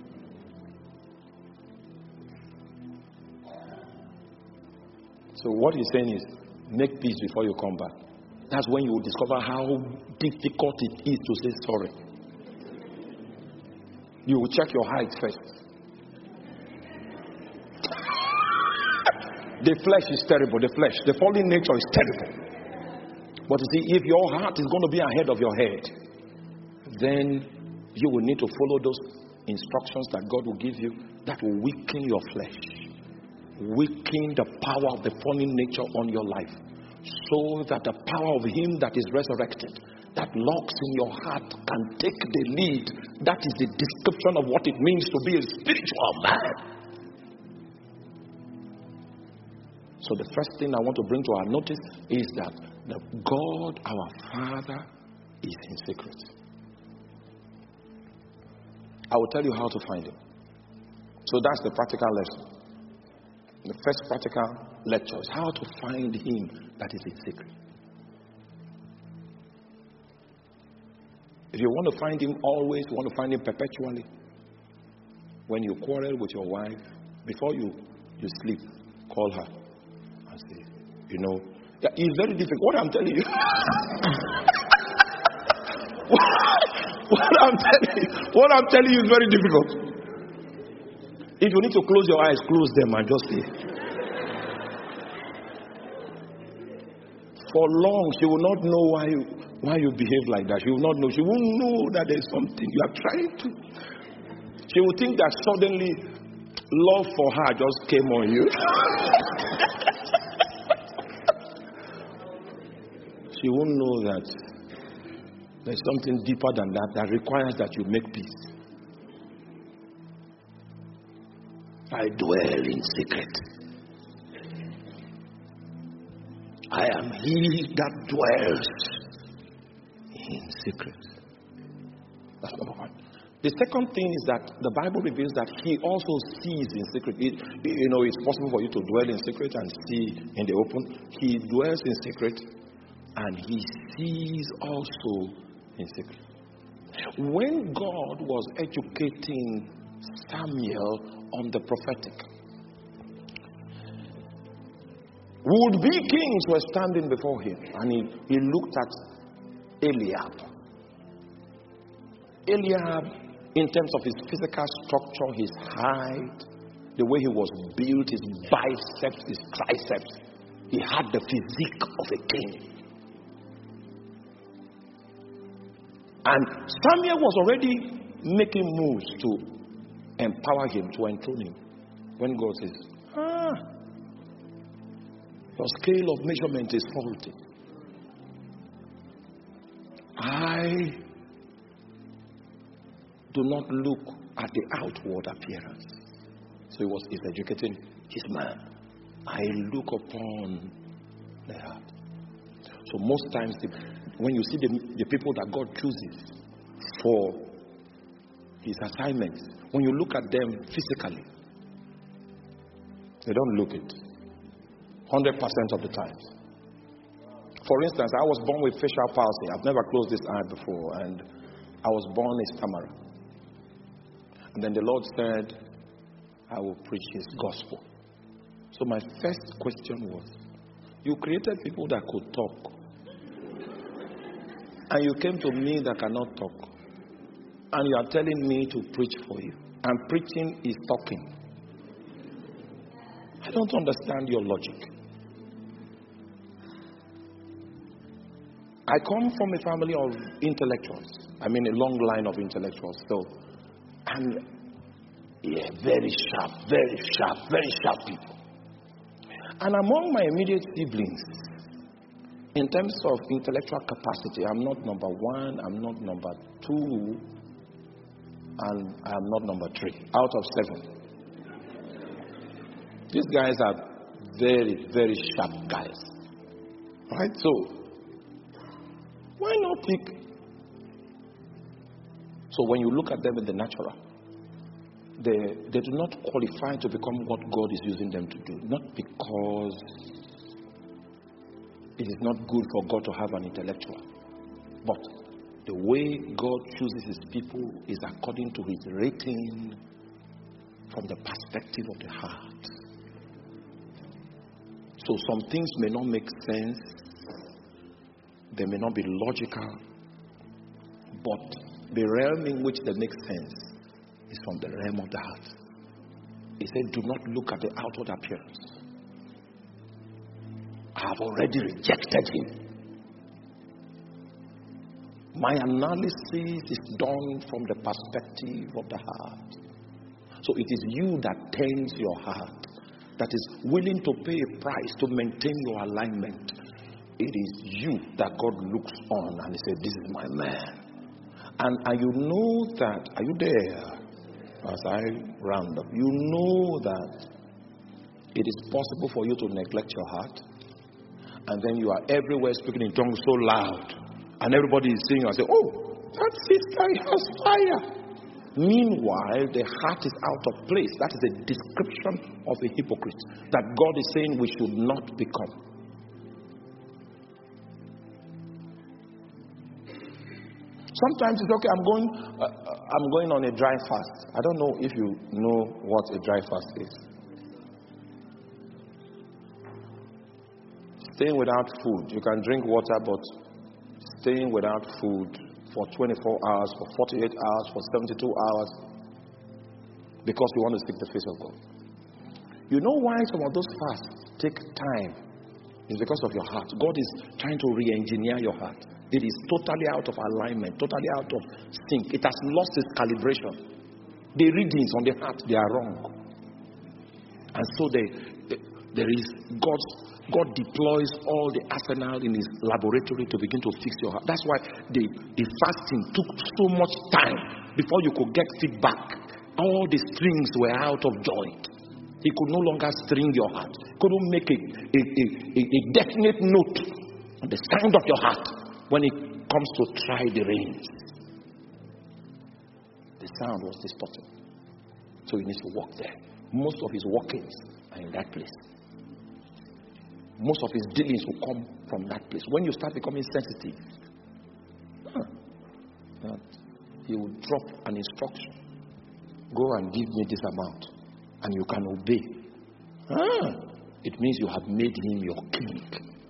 So what he's saying is, make peace before you come back. That's when you will discover how difficult it is to say sorry. You will check your height first. The flesh is terrible. The flesh, the fallen nature is terrible. But you see, if your heart is going to be ahead of your head, then you will need to follow those instructions that God will give you that will weaken your flesh. Weaken the power of the fallen nature on your life, so that the power of Him that is resurrected, that lurks in your heart, can take the lead. That is the description of what it means to be a spiritual man. So the first thing I want to bring to our notice is that the God, our Father, is in secret. I will tell you how to find Him. So that's the practical lesson. The first practical lecture is how to find Him that is in secret. If you want to find Him always, you want to find Him perpetually, when you quarrel with your wife, before you, you sleep, call her and say, you know, yeah, it's very difficult. What I'm telling you, what, what I'm telling you, what I'm telling you is very difficult. If you need to close your eyes, close them and just say. For long, she will not know why you, why you behave like that. She will not know. She won't know that there's something you are trying to. She will think that suddenly love for her just came on you. She won't know that there's something deeper than that that requires that you make peace. I dwell in secret. I am He that dwells in secret. That's number one. The second thing is that the Bible reveals that He also sees in secret. It, you know, it's possible for you to dwell in secret and see in the open. He dwells in secret and He sees also in secret. When God was educating Samuel on the prophetic, Would-be kings were standing before him, and he, he looked at Eliab. Eliab, in terms of his physical structure, his height, the way he was built, his biceps, his triceps, he had the physique of a king. And Samuel was already making moves to empower him, to enthrone him. When God says, ah, your scale of measurement is faulty. I do not look at the outward appearance. So he was he's educating his man. I look upon the heart. So most times, the, when you see the, the people that God chooses for his assignments, when you look at them physically, they don't look it. one hundred percent of the time. For instance, I was born with facial palsy. I've never closed this eye before, and I was born a stammerer. And then the Lord said, I will preach his gospel. So my first question was, you created people that could talk, and you came to me that cannot talk, and you are telling me to preach for you. And preaching is talking. I don't understand your logic. I come from a family of intellectuals. I mean, a long line of intellectuals. So, and yeah, very sharp, very sharp, very sharp people. And among my immediate siblings, in terms of intellectual capacity, I'm not number one, I'm not number two, and I'm not number three out of seven. These guys are very, very sharp guys. Right? So, why not pick? So when you look at them in the natural, they, they do not qualify to become what God is using them to do. Not because it is not good for God to have an intellectual, but the way God chooses his people is according to his rating from the perspective of the heart. So some things may not make sense, they may not be logical, but the realm in which they make sense is from the realm of the heart. He said, do not look at the outward appearance. I have already rejected him. My analysis is done from the perspective of the heart. So it is you that tends your heart, that is willing to pay a price to maintain your alignment. It is you that God looks on and he said, this is my man. And, and you know that, are you there? As I round up, you know that it is possible for you to neglect your heart, and then you are everywhere speaking in tongues so loud, and everybody is seeing you and say, oh, that sister has fire. Meanwhile, the heart is out of place. That is a description of a hypocrite that God is saying we should not become. Sometimes it's okay, I'm going, uh, I'm going on a dry fast. I don't know if you know what a dry fast is. Staying without food. You can drink water, but staying without food for twenty-four hours, for forty-eight hours, for seventy-two hours, because you want to seek the face of God. You know why some of those fasts take time? It's because of your heart. God is trying to re-engineer your heart. It is totally out of alignment, totally out of sync. It has lost its calibration. The readings on the heart, they are wrong. And so they, they, there is God's, God deploys all the arsenal in his laboratory to begin to fix your heart. That's why the, the fasting took so much time before you could get feedback. All the strings were out of joint. He could no longer string your heart. Couldn't make a, a, a, a definite note on the sound of your heart when it comes to try the reins. The sound was distorted. So he needs to walk there. Most of his walkings are in that place. Most of his dealings will come from that place. When you start becoming sensitive, huh, that he will drop an instruction. Go and give me this amount, and you can obey. Ah, it means you have made him your king.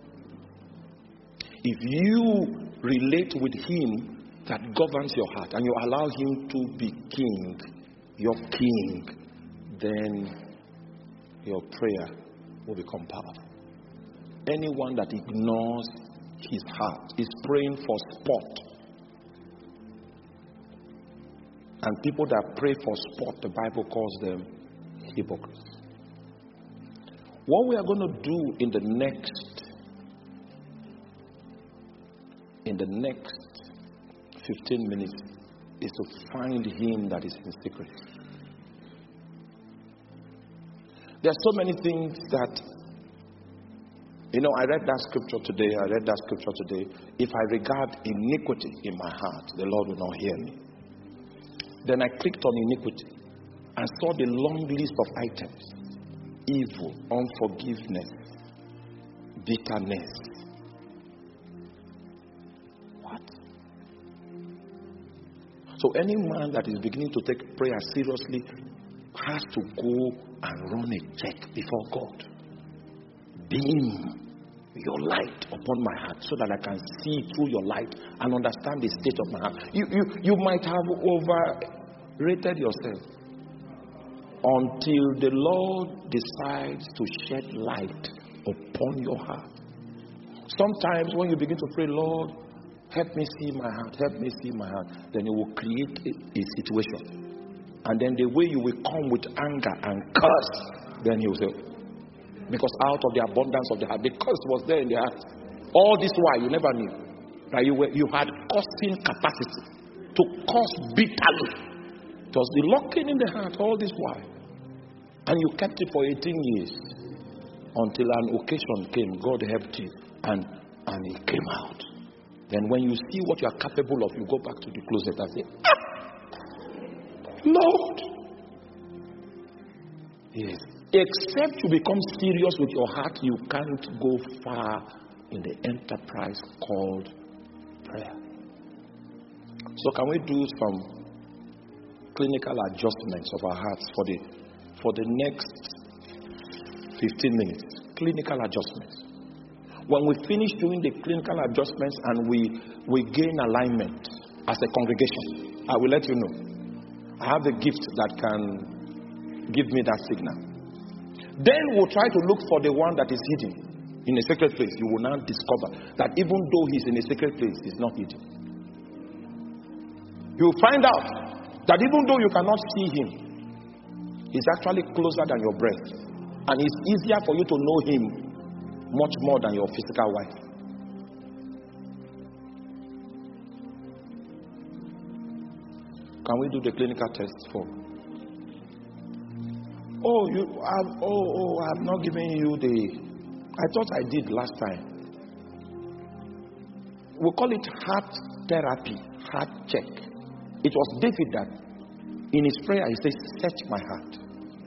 If you relate with him that governs your heart and you allow him to be king, your king, then your prayer will become powerful. Anyone that ignores his heart is praying for sport. And people that pray for sport, the Bible calls them hypocrites. What we are going to do in the next in the next fifteen minutes is to find him that is in secret. There are so many things that, you know, I read that scripture today, I read that scripture today. If I regard iniquity in my heart, the Lord will not hear me. Then I clicked on iniquity and saw the long list of items. Evil, unforgiveness, bitterness. What? So any man that is beginning to take prayer seriously has to go and run a check before God. Beam your light upon my heart so that I can see through your light and understand the state of my heart. You, you, you might have overrated yourself until the Lord decides to shed light upon your heart. Sometimes when you begin to pray, Lord, help me see my heart, help me see my heart, then it will create a, a situation. And then the way you will come with anger and curse, then he will say, because out of the abundance of the heart, the curse was there in the heart. All this while, you never knew that you were, you had cursing capacity to curse bitterly. It was the locking in the heart all this while. And you kept it for eighteen years until an occasion came. God helped you and, and it came out. Then when you see what you are capable of, you go back to the closet and say, ah, Lord. Yes. Except you become serious with your heart, you can't go far in the enterprise called prayer. So can we do some clinical adjustments of our hearts for the for the next fifteen minutes? Clinical adjustments. When we finish doing the clinical adjustments and we, we gain alignment as a congregation, I will let you know. I have a gift that can give me that signal. Then we'll try to look for the one that is hidden in a secret place. You will now discover that even though he's in a secret place, he's not hidden. You will find out that even though you cannot see him, he's actually closer than your breath. And it's easier for you to know him much more than your physical wife. Can we do the clinical test for? Oh, you have, oh, oh, I'm not giving you the, I thought I did last time. We call it heart therapy, heart check. It was David that in his prayer he said, search my heart.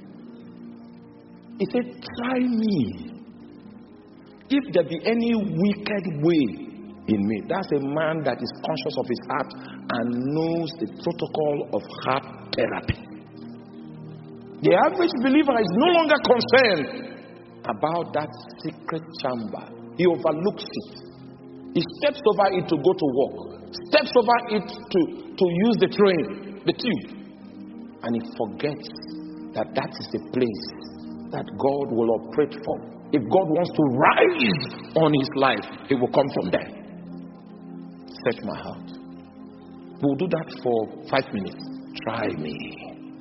He said, try me. If there be any wicked way in me. That's a man that is conscious of his heart and knows the protocol of heart therapy. The average believer is no longer concerned about that secret chamber. He overlooks it. He steps over it to go to work. Steps over it to, to use the train, the tube. And he forgets that that is the place that God will operate from. If God wants to rise on his life, he will come from there. Search my heart. We'll do that for five minutes. Try me.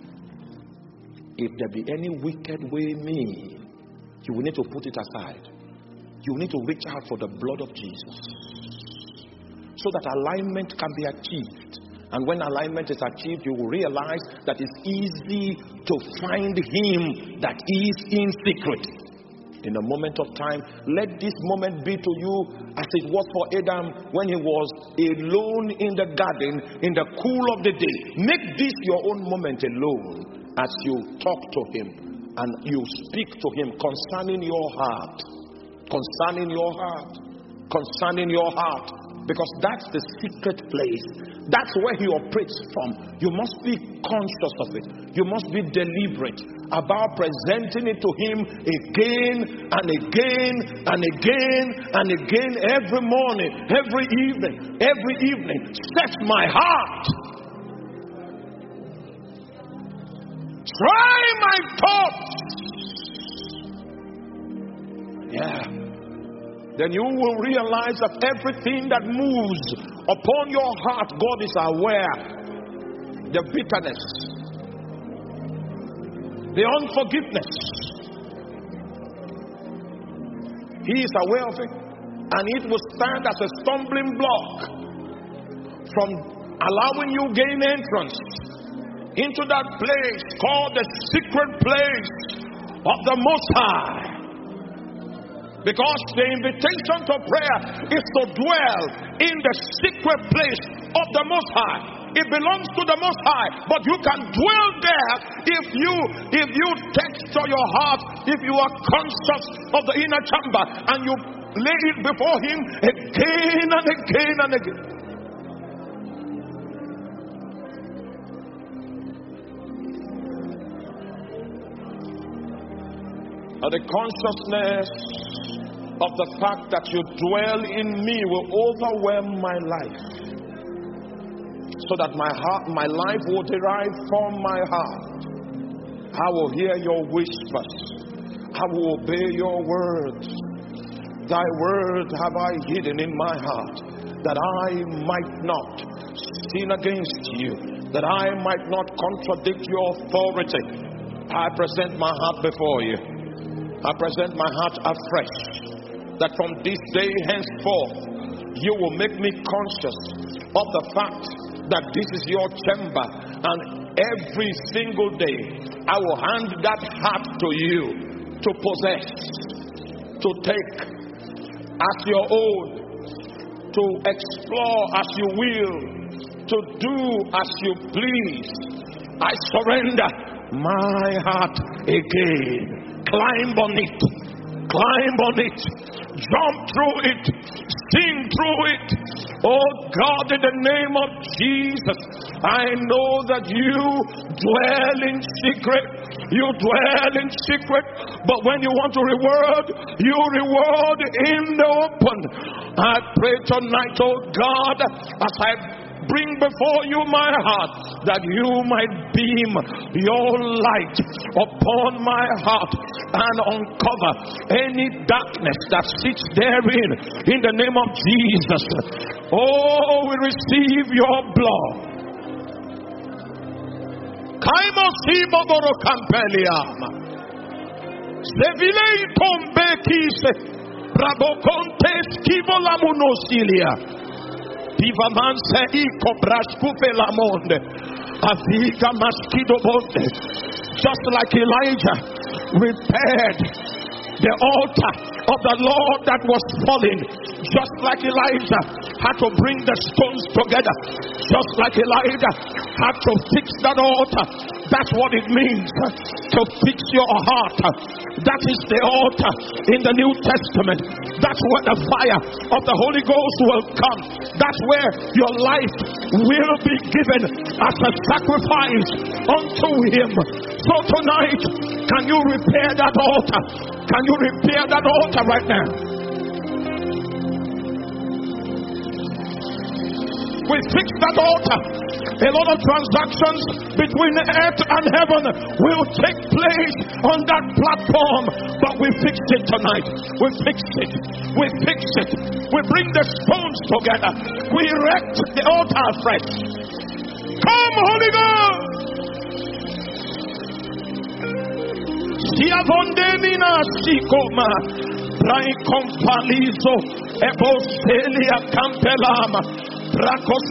If there be any wicked way in me, you will need to put it aside. You will need to reach out for the blood of Jesus so that alignment can be achieved. And when alignment is achieved, you will realize that it's easy to find him that is in secret. In a moment of time, let this moment be to you as it was for Adam when he was alone in the garden in the cool of the day. Make this your own moment alone as you talk to him and you speak to him concerning your heart. Concerning your heart. Concerning your heart. Because that's the secret place That's where he operates from. You must be conscious of it. You must be deliberate about presenting it to him again and again and again and again, every morning, every evening, every evening. Search my heart. Try my thoughts. Yeah. Then you will realize that everything that moves upon your heart, God is aware. The bitterness, the unforgiveness, he is aware of it, and it will stand as a stumbling block from allowing you gain entrance into that place called the secret place of the Most High. Because the invitation to prayer is to dwell in the secret place of the Most High. It belongs to the Most High, but you can dwell there if you if you texture your heart, if you are conscious of the inner chamber and you lay it before him again and again and again. And the consciousness of the fact that you dwell in me will overwhelm my life, so that my heart, my life will derive from my heart. I will hear your whispers. I will obey your words. Thy word have I hidden in my heart, that I might not sin against you, that I might not contradict your authority. I present my heart before you. I present my heart afresh, that from this day henceforth you will make me conscious of the fact that this is your chamber, and every single day I will hand that heart to you to possess, to take as your own, to explore as you will, to do as you please. I surrender my heart again. Climb on it, climb on it, jump through it, sing through it. Oh God, in the name of Jesus, I know that you dwell in secret. You dwell in secret, but when you want to reward, you reward in the open. I pray tonight, oh God, as I bring before you my heart, that you might beam your light upon my heart and uncover any darkness that sits therein, in the name of Jesus. Oh, we receive your blood. Kaimosibo boro campeliam. Sevilei tombekise. Brabocontes kivola munosilia. Viva manse iko braskupe la monde. Avika maskido bonde. Just like Elijah repaired the altar of the Lord that was falling, just like Elijah had to bring the stones together, just like Elijah had to fix that altar. That's what it means to fix your heart. That is the altar in the New Testament. That's where the fire of the Holy Ghost will come. That's where your life will be given as a sacrifice unto him. So tonight, can you repair that altar? Can you repair that altar right now? We fix that altar. A lot of transactions between earth and heaven will take place on that platform. But we fix it tonight. We fix it. We fix it. We bring the stones together. We erect the altar afresh. Come, Holy Ghost. Siavondemina sikoma. Rai compalizo. Eboselia campelama. Can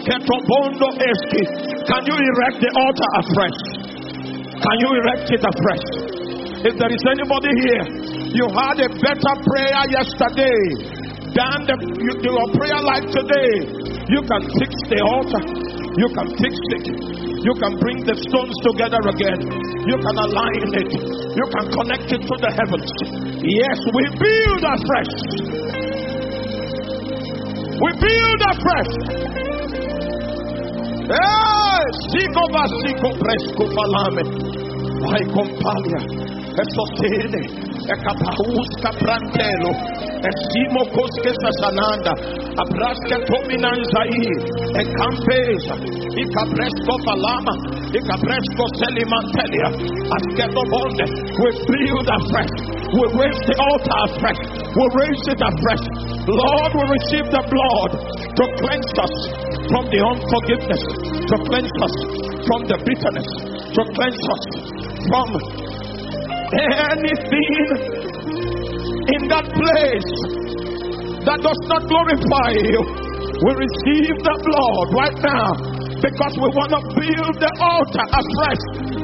you erect the altar afresh? Can you erect it afresh? If there is anybody here, you had a better prayer yesterday than the, you, your prayer life today, you can fix the altar. You can fix it. You can bring the stones together again. You can align it. You can connect it to the heavens. Yes, we build afresh. We build afresh. Eh, Sico Basico Presco Palame. Vai compalia. E sostene. E capaus caprantelo. E simo cosche sasananda. Abrasca tominanzai. E campesa. E capresco palama. E capresco selimantelia. Asketo bonde. We build afresh. We raise the altar afresh. We raise it afresh. Lord, we receive the blood to cleanse us from the unforgiveness, to cleanse us from the bitterness, to cleanse us from anything in that place that does not glorify you. We receive the blood right now because we want to build the altar afresh.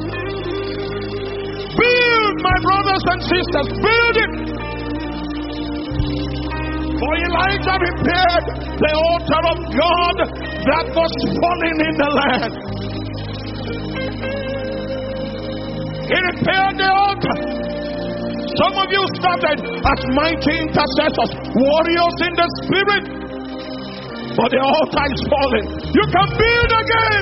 Build, my brothers and sisters, build it. For Elijah repaired the altar of God that was falling in the land. He repaired the altar. Some of you started as mighty intercessors, warriors in the spirit, but the altar is falling. You can build again.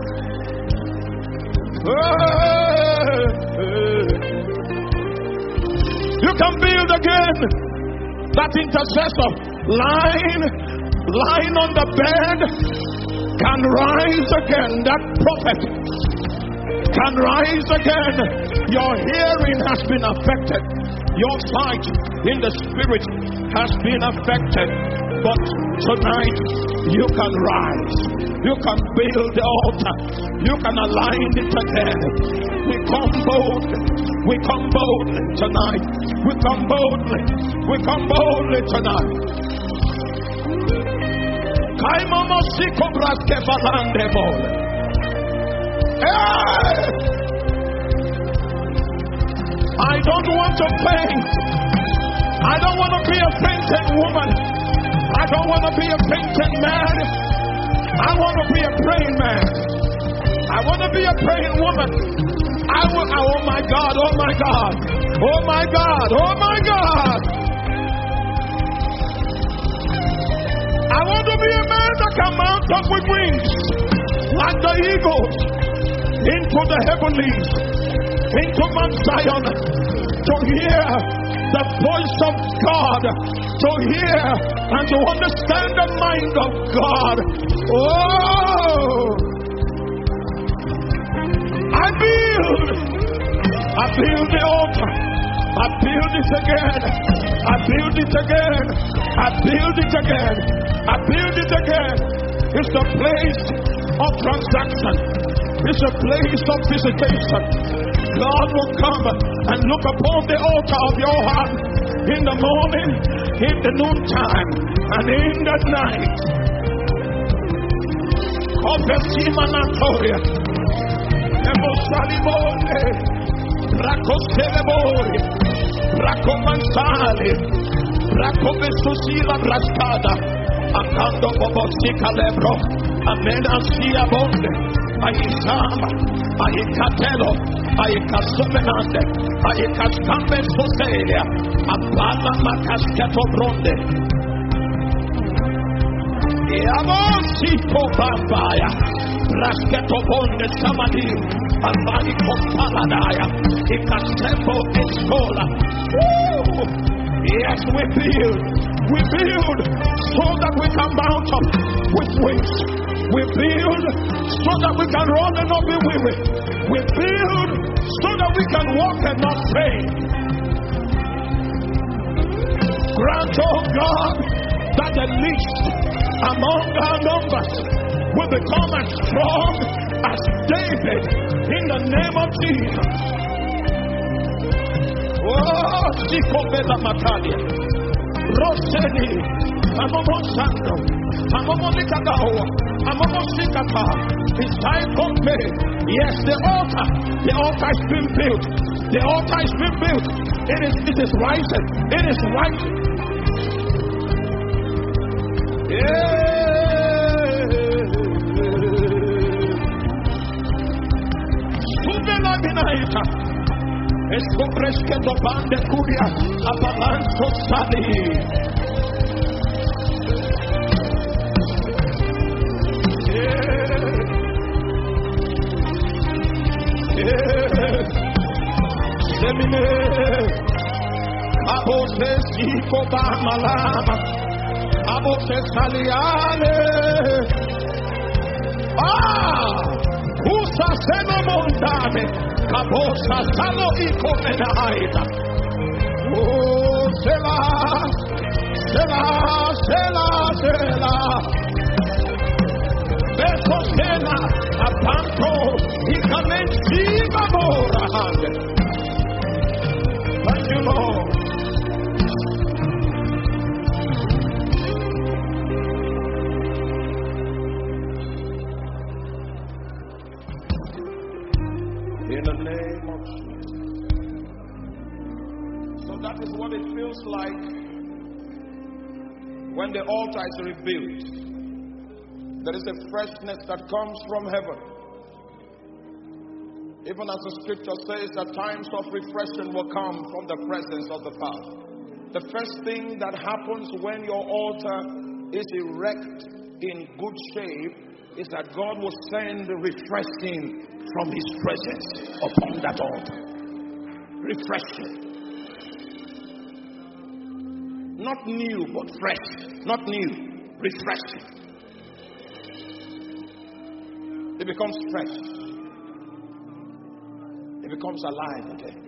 You can build again. That intercessor lying, lying on the bed can rise again. That prophet can rise again. Your hearing has been affected. Your sight in the spirit has been affected. But tonight you can rise. You can build the altar. You can align it again. We come boldly. We come boldly tonight. We come boldly. We come boldly tonight. I don't want to faint. I don't want to be a fainting woman. I don't want to be a fainting man. I want to be a praying man. I want to be a praying woman. I will, oh my God, oh my God, oh my God, oh my God. I want to be a man that can mount up with wings like the eagles into the heavenlies, into Mount Zion, to hear the voice of God, to hear and to understand the mind of God. Oh, I build, I build the altar, I build it again, I build it again, I build it again, I build it again. It's a place of transaction, it's a place of visitation. God will come and look upon the altar of your heart in the morning, in the noontime, and in the night. Emosalibone, Racoselebore, Racomansale, Racomesusila Brascada, Acando Bobosica Lebro, Amenasia Bonde, Aisama, Aikatelo, Aikasumenande, Aikascambe Soselia, Apala Macascato Bronde. Yamosiko Bambaya, Rasketo Bonde Samadi, Amani Kopaladaya, Ikasembo Escola. Yes, we build, we build so that we can mount up with wings. We build so that we can run and not be weary. We build so that we can walk and not faint. Grant, oh God, that the least among our numbers will become as strong as David in the name of Jesus. Oh, Sikobela Matalia, Roseni, Amomo Sando, Amomo Nikagawa, Amomo Sikata. It's time for me. Yes, the altar, the altar has been built. The altar has been built. It is, it is rising. It is rising. Subela Minaita. Esto fresco pan de curia, abalanzo sali. Yeah. Semine Abose Siko Bamalama Abose Saliane Ah Usa Seno Montane Abosa Salo Iko Menaida Oh Selah Selah Selah Selah Beko Selah Apanto Ikamensi Mamora Hande. Thank you, Lord. In the name of Jesus. So that is what it feels like when the altar is rebuilt. There is a freshness that comes from heaven. Even as the scripture says that times of refreshing will come from the presence of the Father. The first thing that happens when your altar is erect in good shape is that God will send refreshing from His presence upon that altar. Refreshing. Not new, but fresh. Not new, refreshing. It becomes fresh. It becomes alive again.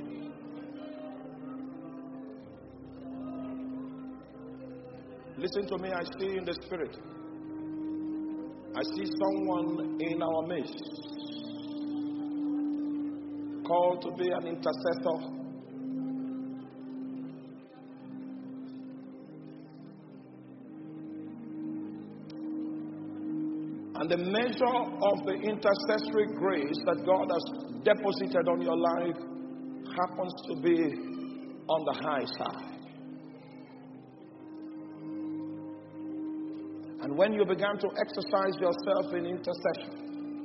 Listen to me, I see in the spirit. I see someone in our midst called to be an intercessor. And the measure of the intercessory grace that God has deposited on your life happens to be on the high side. And when you began to exercise yourself in intercession,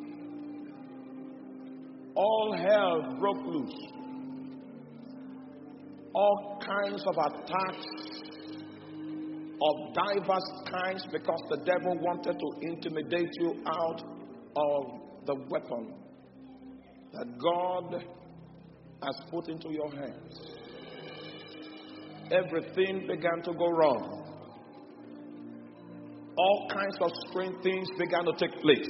all hell broke loose. All kinds of attacks of diverse kinds, because the devil wanted to intimidate you out of the weapon that God has put into your hands. Everything began to go wrong. All kinds of strange things began to take place.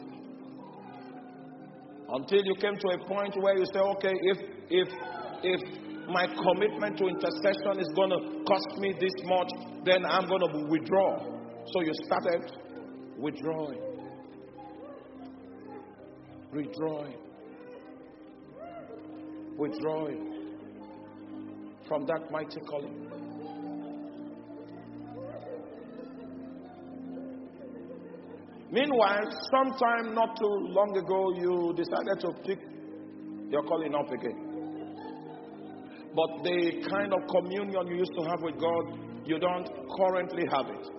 Until you came to a point where you say, okay, if if if my commitment to intercession is going to cost me this much, then I'm going to withdraw. So you started withdrawing. Withdrawing. Withdrawing from that mighty calling. Meanwhile, sometime not too long ago, you decided to pick your calling up again. But the kind of communion you used to have with God, you don't currently have it.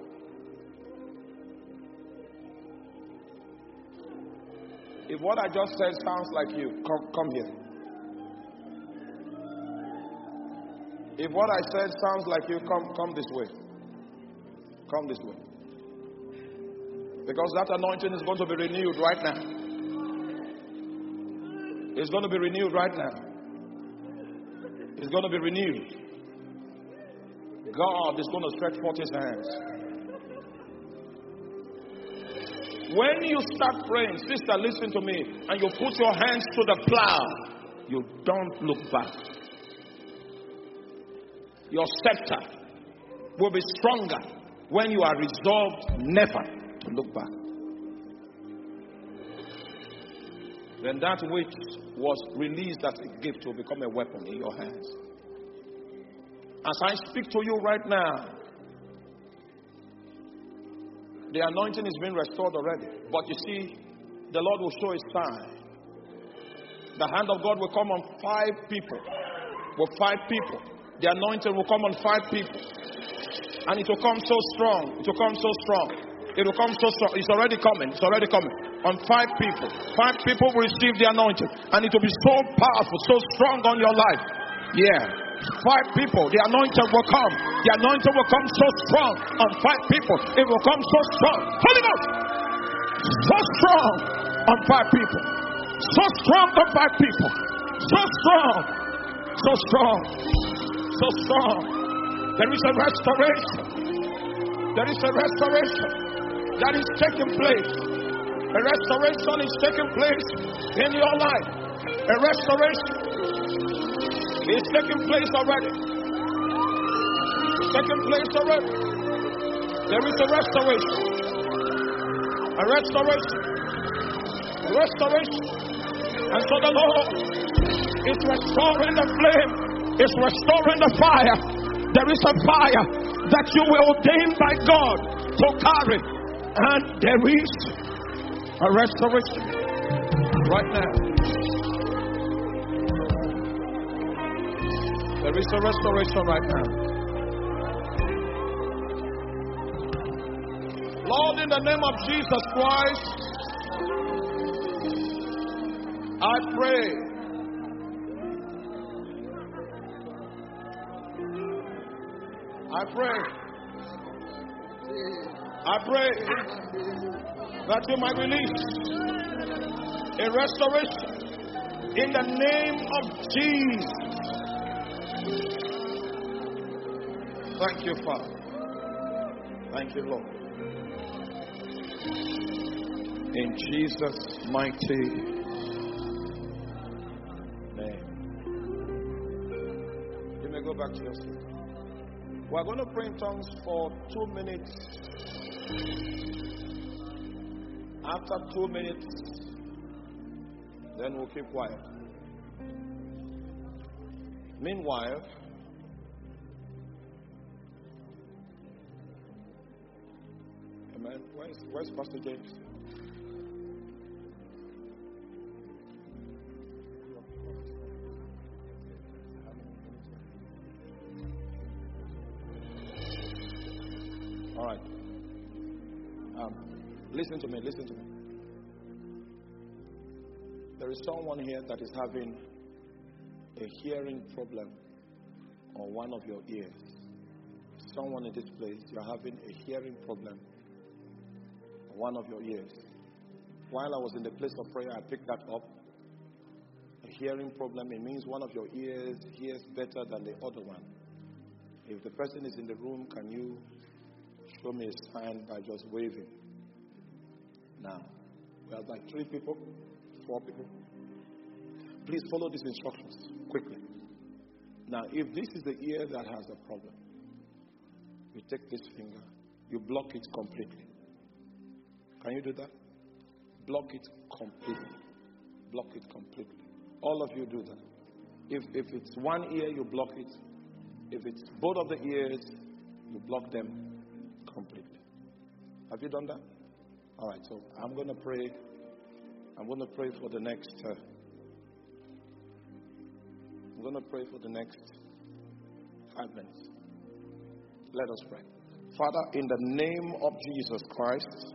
If what I just said sounds like you, come, come here. If what I said sounds like you, come, come this way. Come this way. Because that anointing is going to be renewed right now. It's going to be renewed right now. It's going to be renewed. God is going to stretch forth His hands. When you start praying, sister, listen to me, and you put your hands to the plow, you don't look back. Your scepter will be stronger when you are resolved never to look back. Then that which was released as a gift will become a weapon in your hands. As I speak to you right now, the anointing is being restored already. But you see, the Lord will show His sign. The hand of God will come on five people. With five people. The anointing will come on five people. And it will come so strong. It will come so strong. It will come so strong. It's already coming. It's already coming. On five people. Five people will receive the anointing. And it will be so powerful, so strong on your life. Yeah. Five people. The anointing will come. The anointing will come so strong on five people. It will come so strong. Holy Ghost! So strong on five people. So strong to fight people. So strong. So strong. So strong. There is a restoration. There is a restoration that is taking place. A restoration is taking place in your life. A restoration is taking place already. It's taking place already. There is a restoration. A restoration. A restoration. And so the Lord is restoring the flame. Is restoring the fire. There is a fire that you were ordained by God to carry. And there is a restoration right now. There is a restoration right now. Lord, in the name of Jesus Christ, I pray. I pray. I pray that you might release a restoration in the name of Jesus. Thank you, Father. Thank you, Lord. In Jesus' mighty name. You may go back to your seat. We're going to pray in tongues for two minutes. After two minutes, then we'll keep quiet. Meanwhile, amen. Where's, where's Pastor James? All right. Um, listen to me, listen to me. There is someone here that is having a hearing problem on one of your ears. Someone in this place, you're having a hearing problem on one of your ears. While I was in the place of prayer, I picked that up. A hearing problem, it means one of your ears hears better than the other one. If the person is in the room, can you show me a sign by just waving? Now, we have like three people, four people. Please follow these instructions quickly. Now, if this is the ear that has a problem, you take this finger, you block it completely. Can you do that? Block it completely. Block it completely. All of you do that. If if it's one ear, you block it. If it's both of the ears, you block them completely. Have you done that? All right, so I'm going to pray. I'm going to pray for the next. Uh, I'm going to pray for the next five minutes. Let us pray. Father, in the name of Jesus Christ.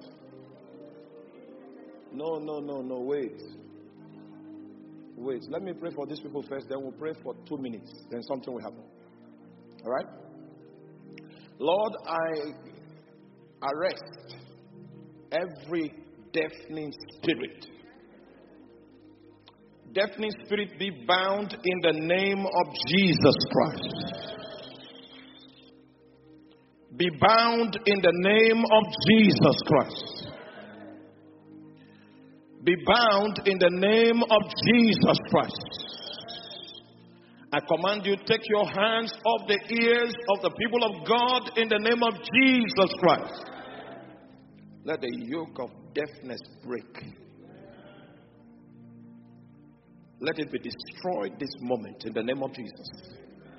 No, no, no, no, wait. Wait. Let me pray for these people first, then we'll pray for two minutes. Then something will happen. All right? Lord, I arrest every deafening spirit. Deafening spirit be bound in the name of Jesus Christ. Be bound in the name of Jesus Christ. Be bound in the name of Jesus Christ. I command you, take your hands off the ears of the people of God in the name of Jesus Christ. Let the yoke of deafness break. Let it be destroyed this moment in the name of Jesus.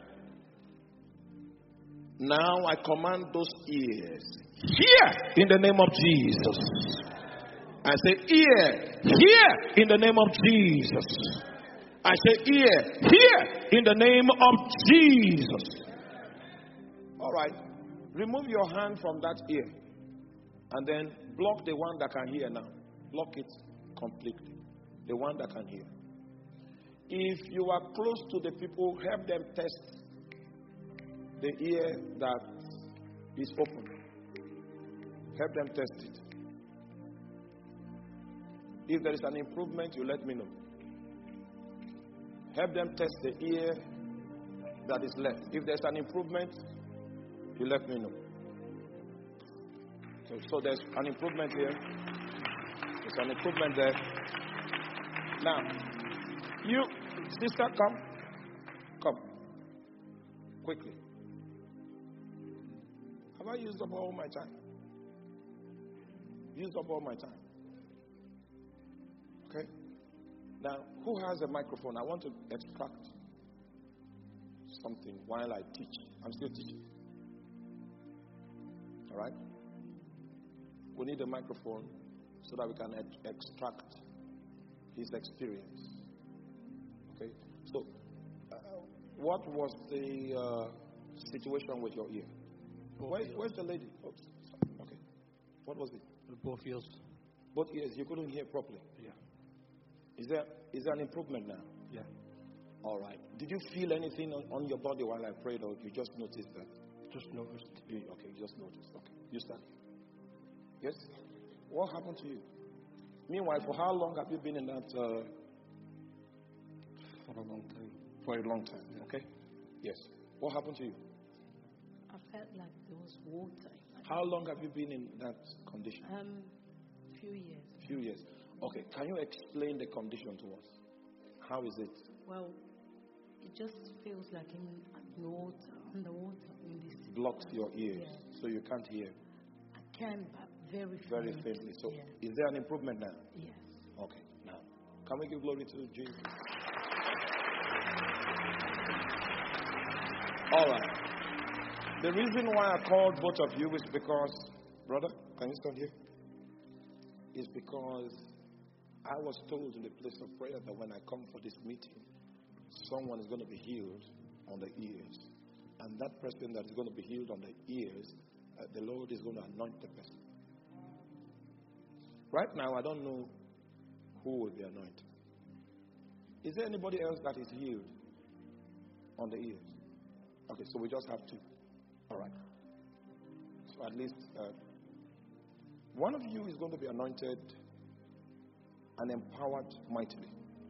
Now I command those ears, hear in the name of Jesus. I say, ear, hear in the name of Jesus. I say, ear, hear in the name of Jesus. All right. Remove your hand from that ear. And then block the one that can hear now. Block it completely. The one that can hear. If you are close to the people, help them test the ear that is open. Help them test it. If there is an improvement, you let me know. Help them test the ear that is left. If there's an improvement, you let me know. So, so there's an improvement here. There's an improvement there. Now, you, sister, come. Come. Quickly. Have I used up all my time? Used up all my time. Okay? Now, who has a microphone? I want to extract something while I teach. I'm still teaching. All right? We need a microphone so that we can ed- extract his experience. Okay? So, uh, what was the uh, situation with your ear? Where, where's the lady? Oops. Okay. What was it? Both ears. Both ears. You couldn't hear properly. Yeah. Is there is there an improvement now? Yeah. All right. Did you feel anything on, on your body while I prayed, or you just noticed that? Just noticed. You, okay, you just noticed. Okay. You start. Yes? What happened to you? Meanwhile, for how long have you been in that? Uh, For a long time. for a long time. Okay? Yes. What happened to you? I felt like there was water. How long have you been in that condition? Um, few years. Few years. Okay. Can you explain the condition to us? How is it? Well, it just feels like in the water, underwater in this. Blocks your ears, Yeah. so you can't hear. I can, but very Very faint. faintly. So, Yeah. is there an improvement now? Yes. Okay. Now, can we give glory to Jesus? All right. The reason why I called both of you is because, brother, can you stand here? Is because I was told in the place of prayer that when I come for this meeting, someone is going to be healed on the ears. And that person that is going to be healed on the ears, uh, the Lord is going to anoint the person. Right now, I don't know who will be anointed. Is there anybody else that is healed on the ears? Okay, so we just have two. All right. So at least uh, one of you is going to be anointed and empowered mightily.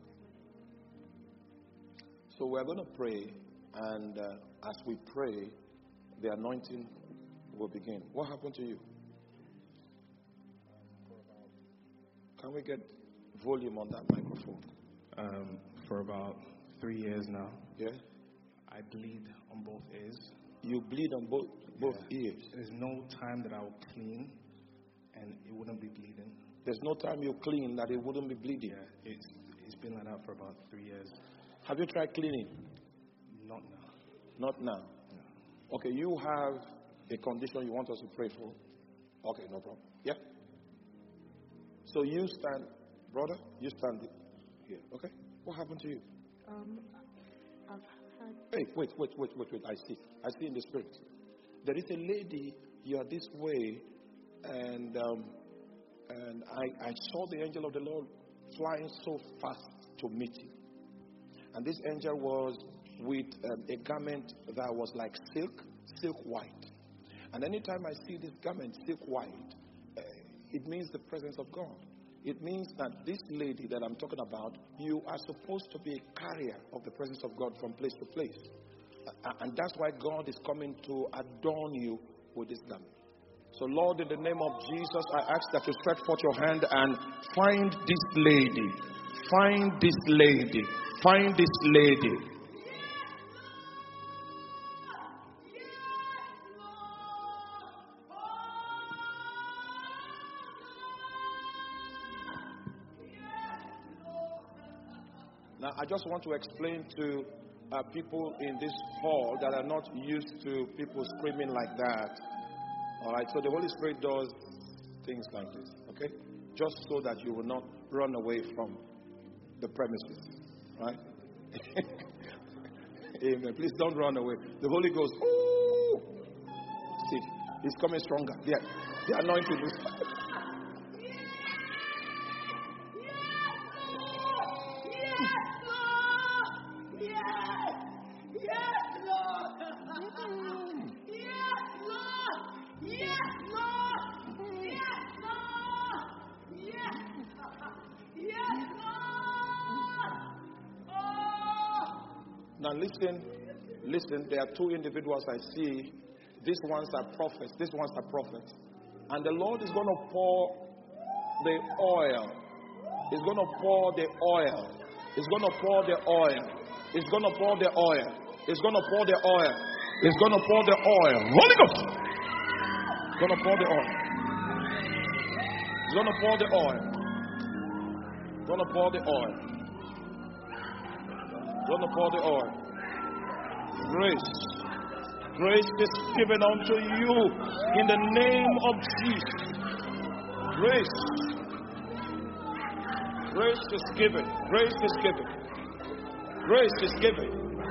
So we're going to pray, and uh, as we pray, the anointing will begin. What happened to you? Can we get volume on that microphone? Um, for about three years now. Yeah? I bleed on both ears. You bleed on both both Yeah. ears. There's no time that I'll clean and it wouldn't be bleeding. There's no time you clean that it wouldn't be bleeding. Yeah, it's it's been like that for about three years. Have you tried cleaning? Not now. Not now. No. Okay, you have a condition you want us to pray for. Okay, no problem. Yeah. So you stand, brother. You stand here. Okay. What happened to you? Um, I've had. Hey, wait, wait, wait, wait, wait. I see. I see in the spirit. There is a lady. You are this way, and um, and I, I saw the angel of the Lord flying so fast to meet you. And this angel was with um, a garment that was like silk, silk white. And anytime I see this garment, silk white, uh, it means the presence of God. It means that this lady that I'm talking about, you are supposed to be a carrier of the presence of God from place to place. Uh, and that's why God is coming to adorn you with this garment. So, Lord, in the name of Jesus, I ask that you stretch forth your hand and find this lady. Find this lady. Find this lady. Now, I just want to explain to uh, people in this hall that are not used to people screaming like that. All right, so the Holy Spirit does things like this, okay? Just so that you will not run away from the premises, right? Amen. Please don't run away. The Holy Ghost, ooh, see, he's coming stronger. Yeah, the anointing is. Now listen, listen, there are two individuals I see. These ones are prophets. These ones are prophets. And the Lord is going to pour the oil. He's going to pour the oil. He's going to pour the oil. He's going to pour the oil. He's going to pour the oil. He's going to pour the oil. Holy Ghost! He's going to pour the oil. He's going to pour the oil. He's going to pour the oil. He's going to pour the oil. Grace. Grace is given unto you in the name of Jesus. Grace. Grace is given. Grace is given. Grace is given.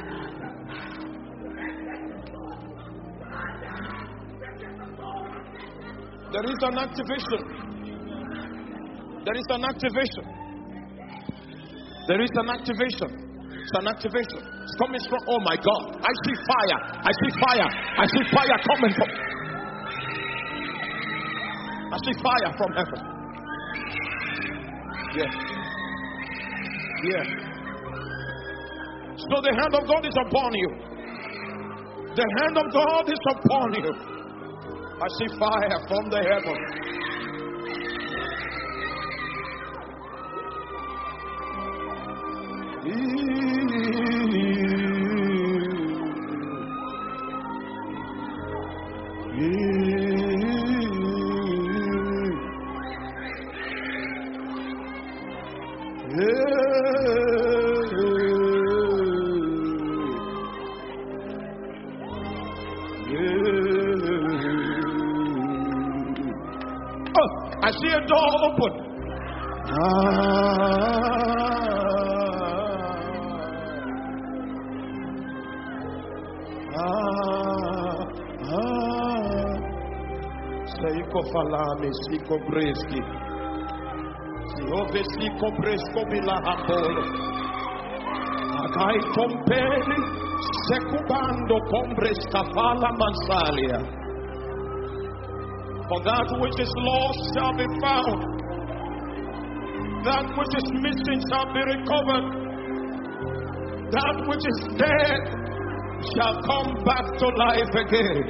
There is an activation. There is an activation. There is an activation. It's an activation. It's coming from, oh my God. I see fire. I see fire. I see fire coming from. I see fire from heaven. Yes. Yes. So the hand of God is upon you. The hand of God is upon you. I see fire from the heaven. I see a door open. Ah, ah, ah. Seiko falame, siko breski. Siove siko bresko bila apolo. Akai compeli, secubando combresta fala mansalia. For that which is lost shall be found. That which is missing shall be recovered. That which is dead shall come back to life again.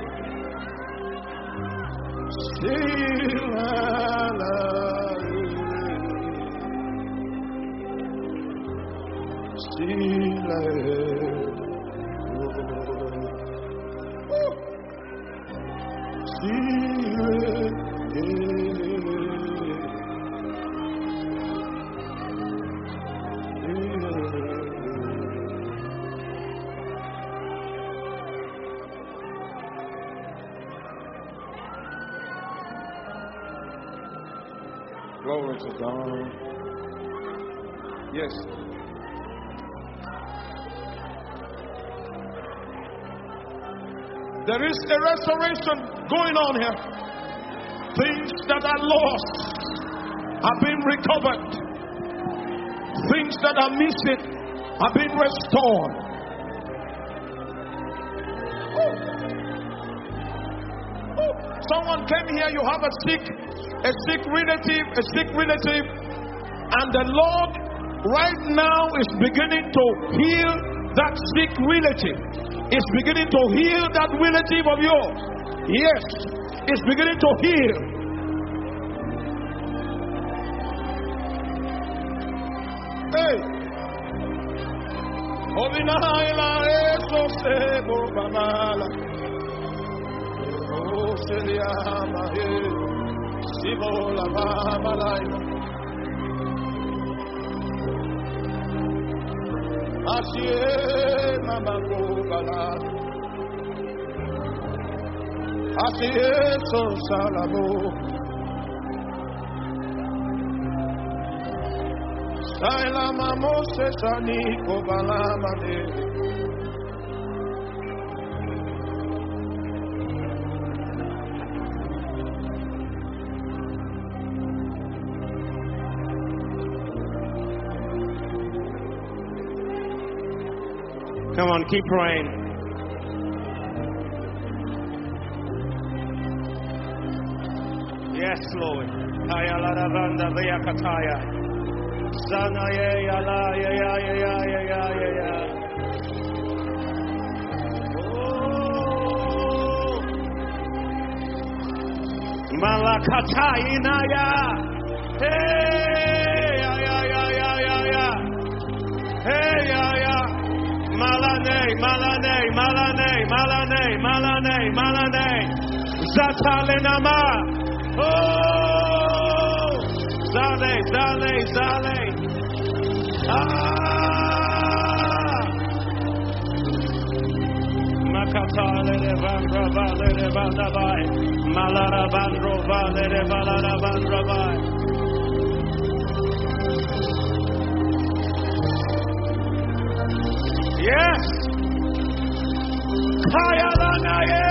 Glory to God. Yes. There is a restoration going on here. Things that are lost have been recovered. Things that are missing have been restored. Oh. Oh. Someone came here, you have a sick A sick relative, a sick relative, and the Lord right now is beginning to heal that sick relative. It's beginning to heal that relative of yours. Yes, it's beginning to heal. Hey, Ovinaila eso sebo banala, oh Seliama hey. Sibola Mamalaya Ashie Mamako Bala Ashie So Salamo Saila Mamose Saniko Balamade. Come on, keep praying. Yes, Lord. Ayalarabanda Veakataya. Zanaye yala ya ya ya ya ya ya ya. Malakatainaya. Hey, ya, ya, ya, ya, ya, ya. Hey, ya, ya. Malane, malane, malane, malane, malane, malane. Zatalenama. Oh, zale, zale, zale. Ah. Makatale de vandra vale de vandabai. Malara vandro vale de valara vandrabai. Yes. Kayalanaye.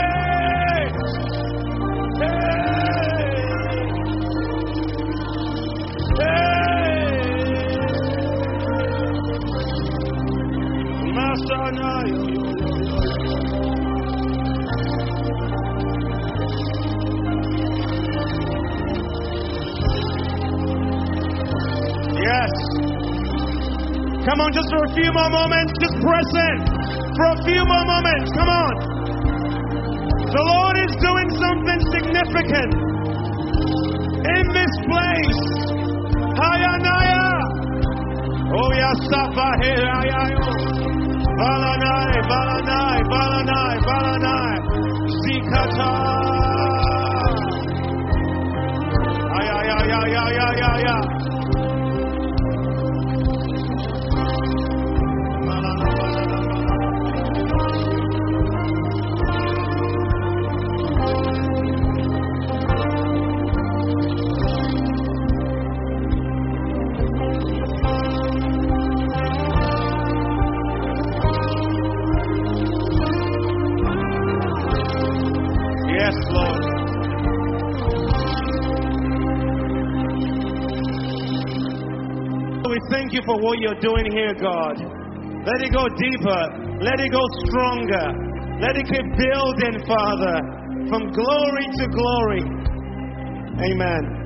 Hey. Hey. Masana yo yo yo yo. Yes. Come on, just for a few more moments, just press in. For a few more moments, come on. The Lord is doing something significant in this place. Hayanaya. Oh, yes, Safahayayo. Balanai, Balanai, Balanai, Balanai. Zikata. Ay, ay, ay, ay, ay, ay, ay, ay. Yes, Lord. We thank you for what you're doing here, God. Let it go deeper. Let it go stronger. Let it keep building, Father, from glory to glory. Amen.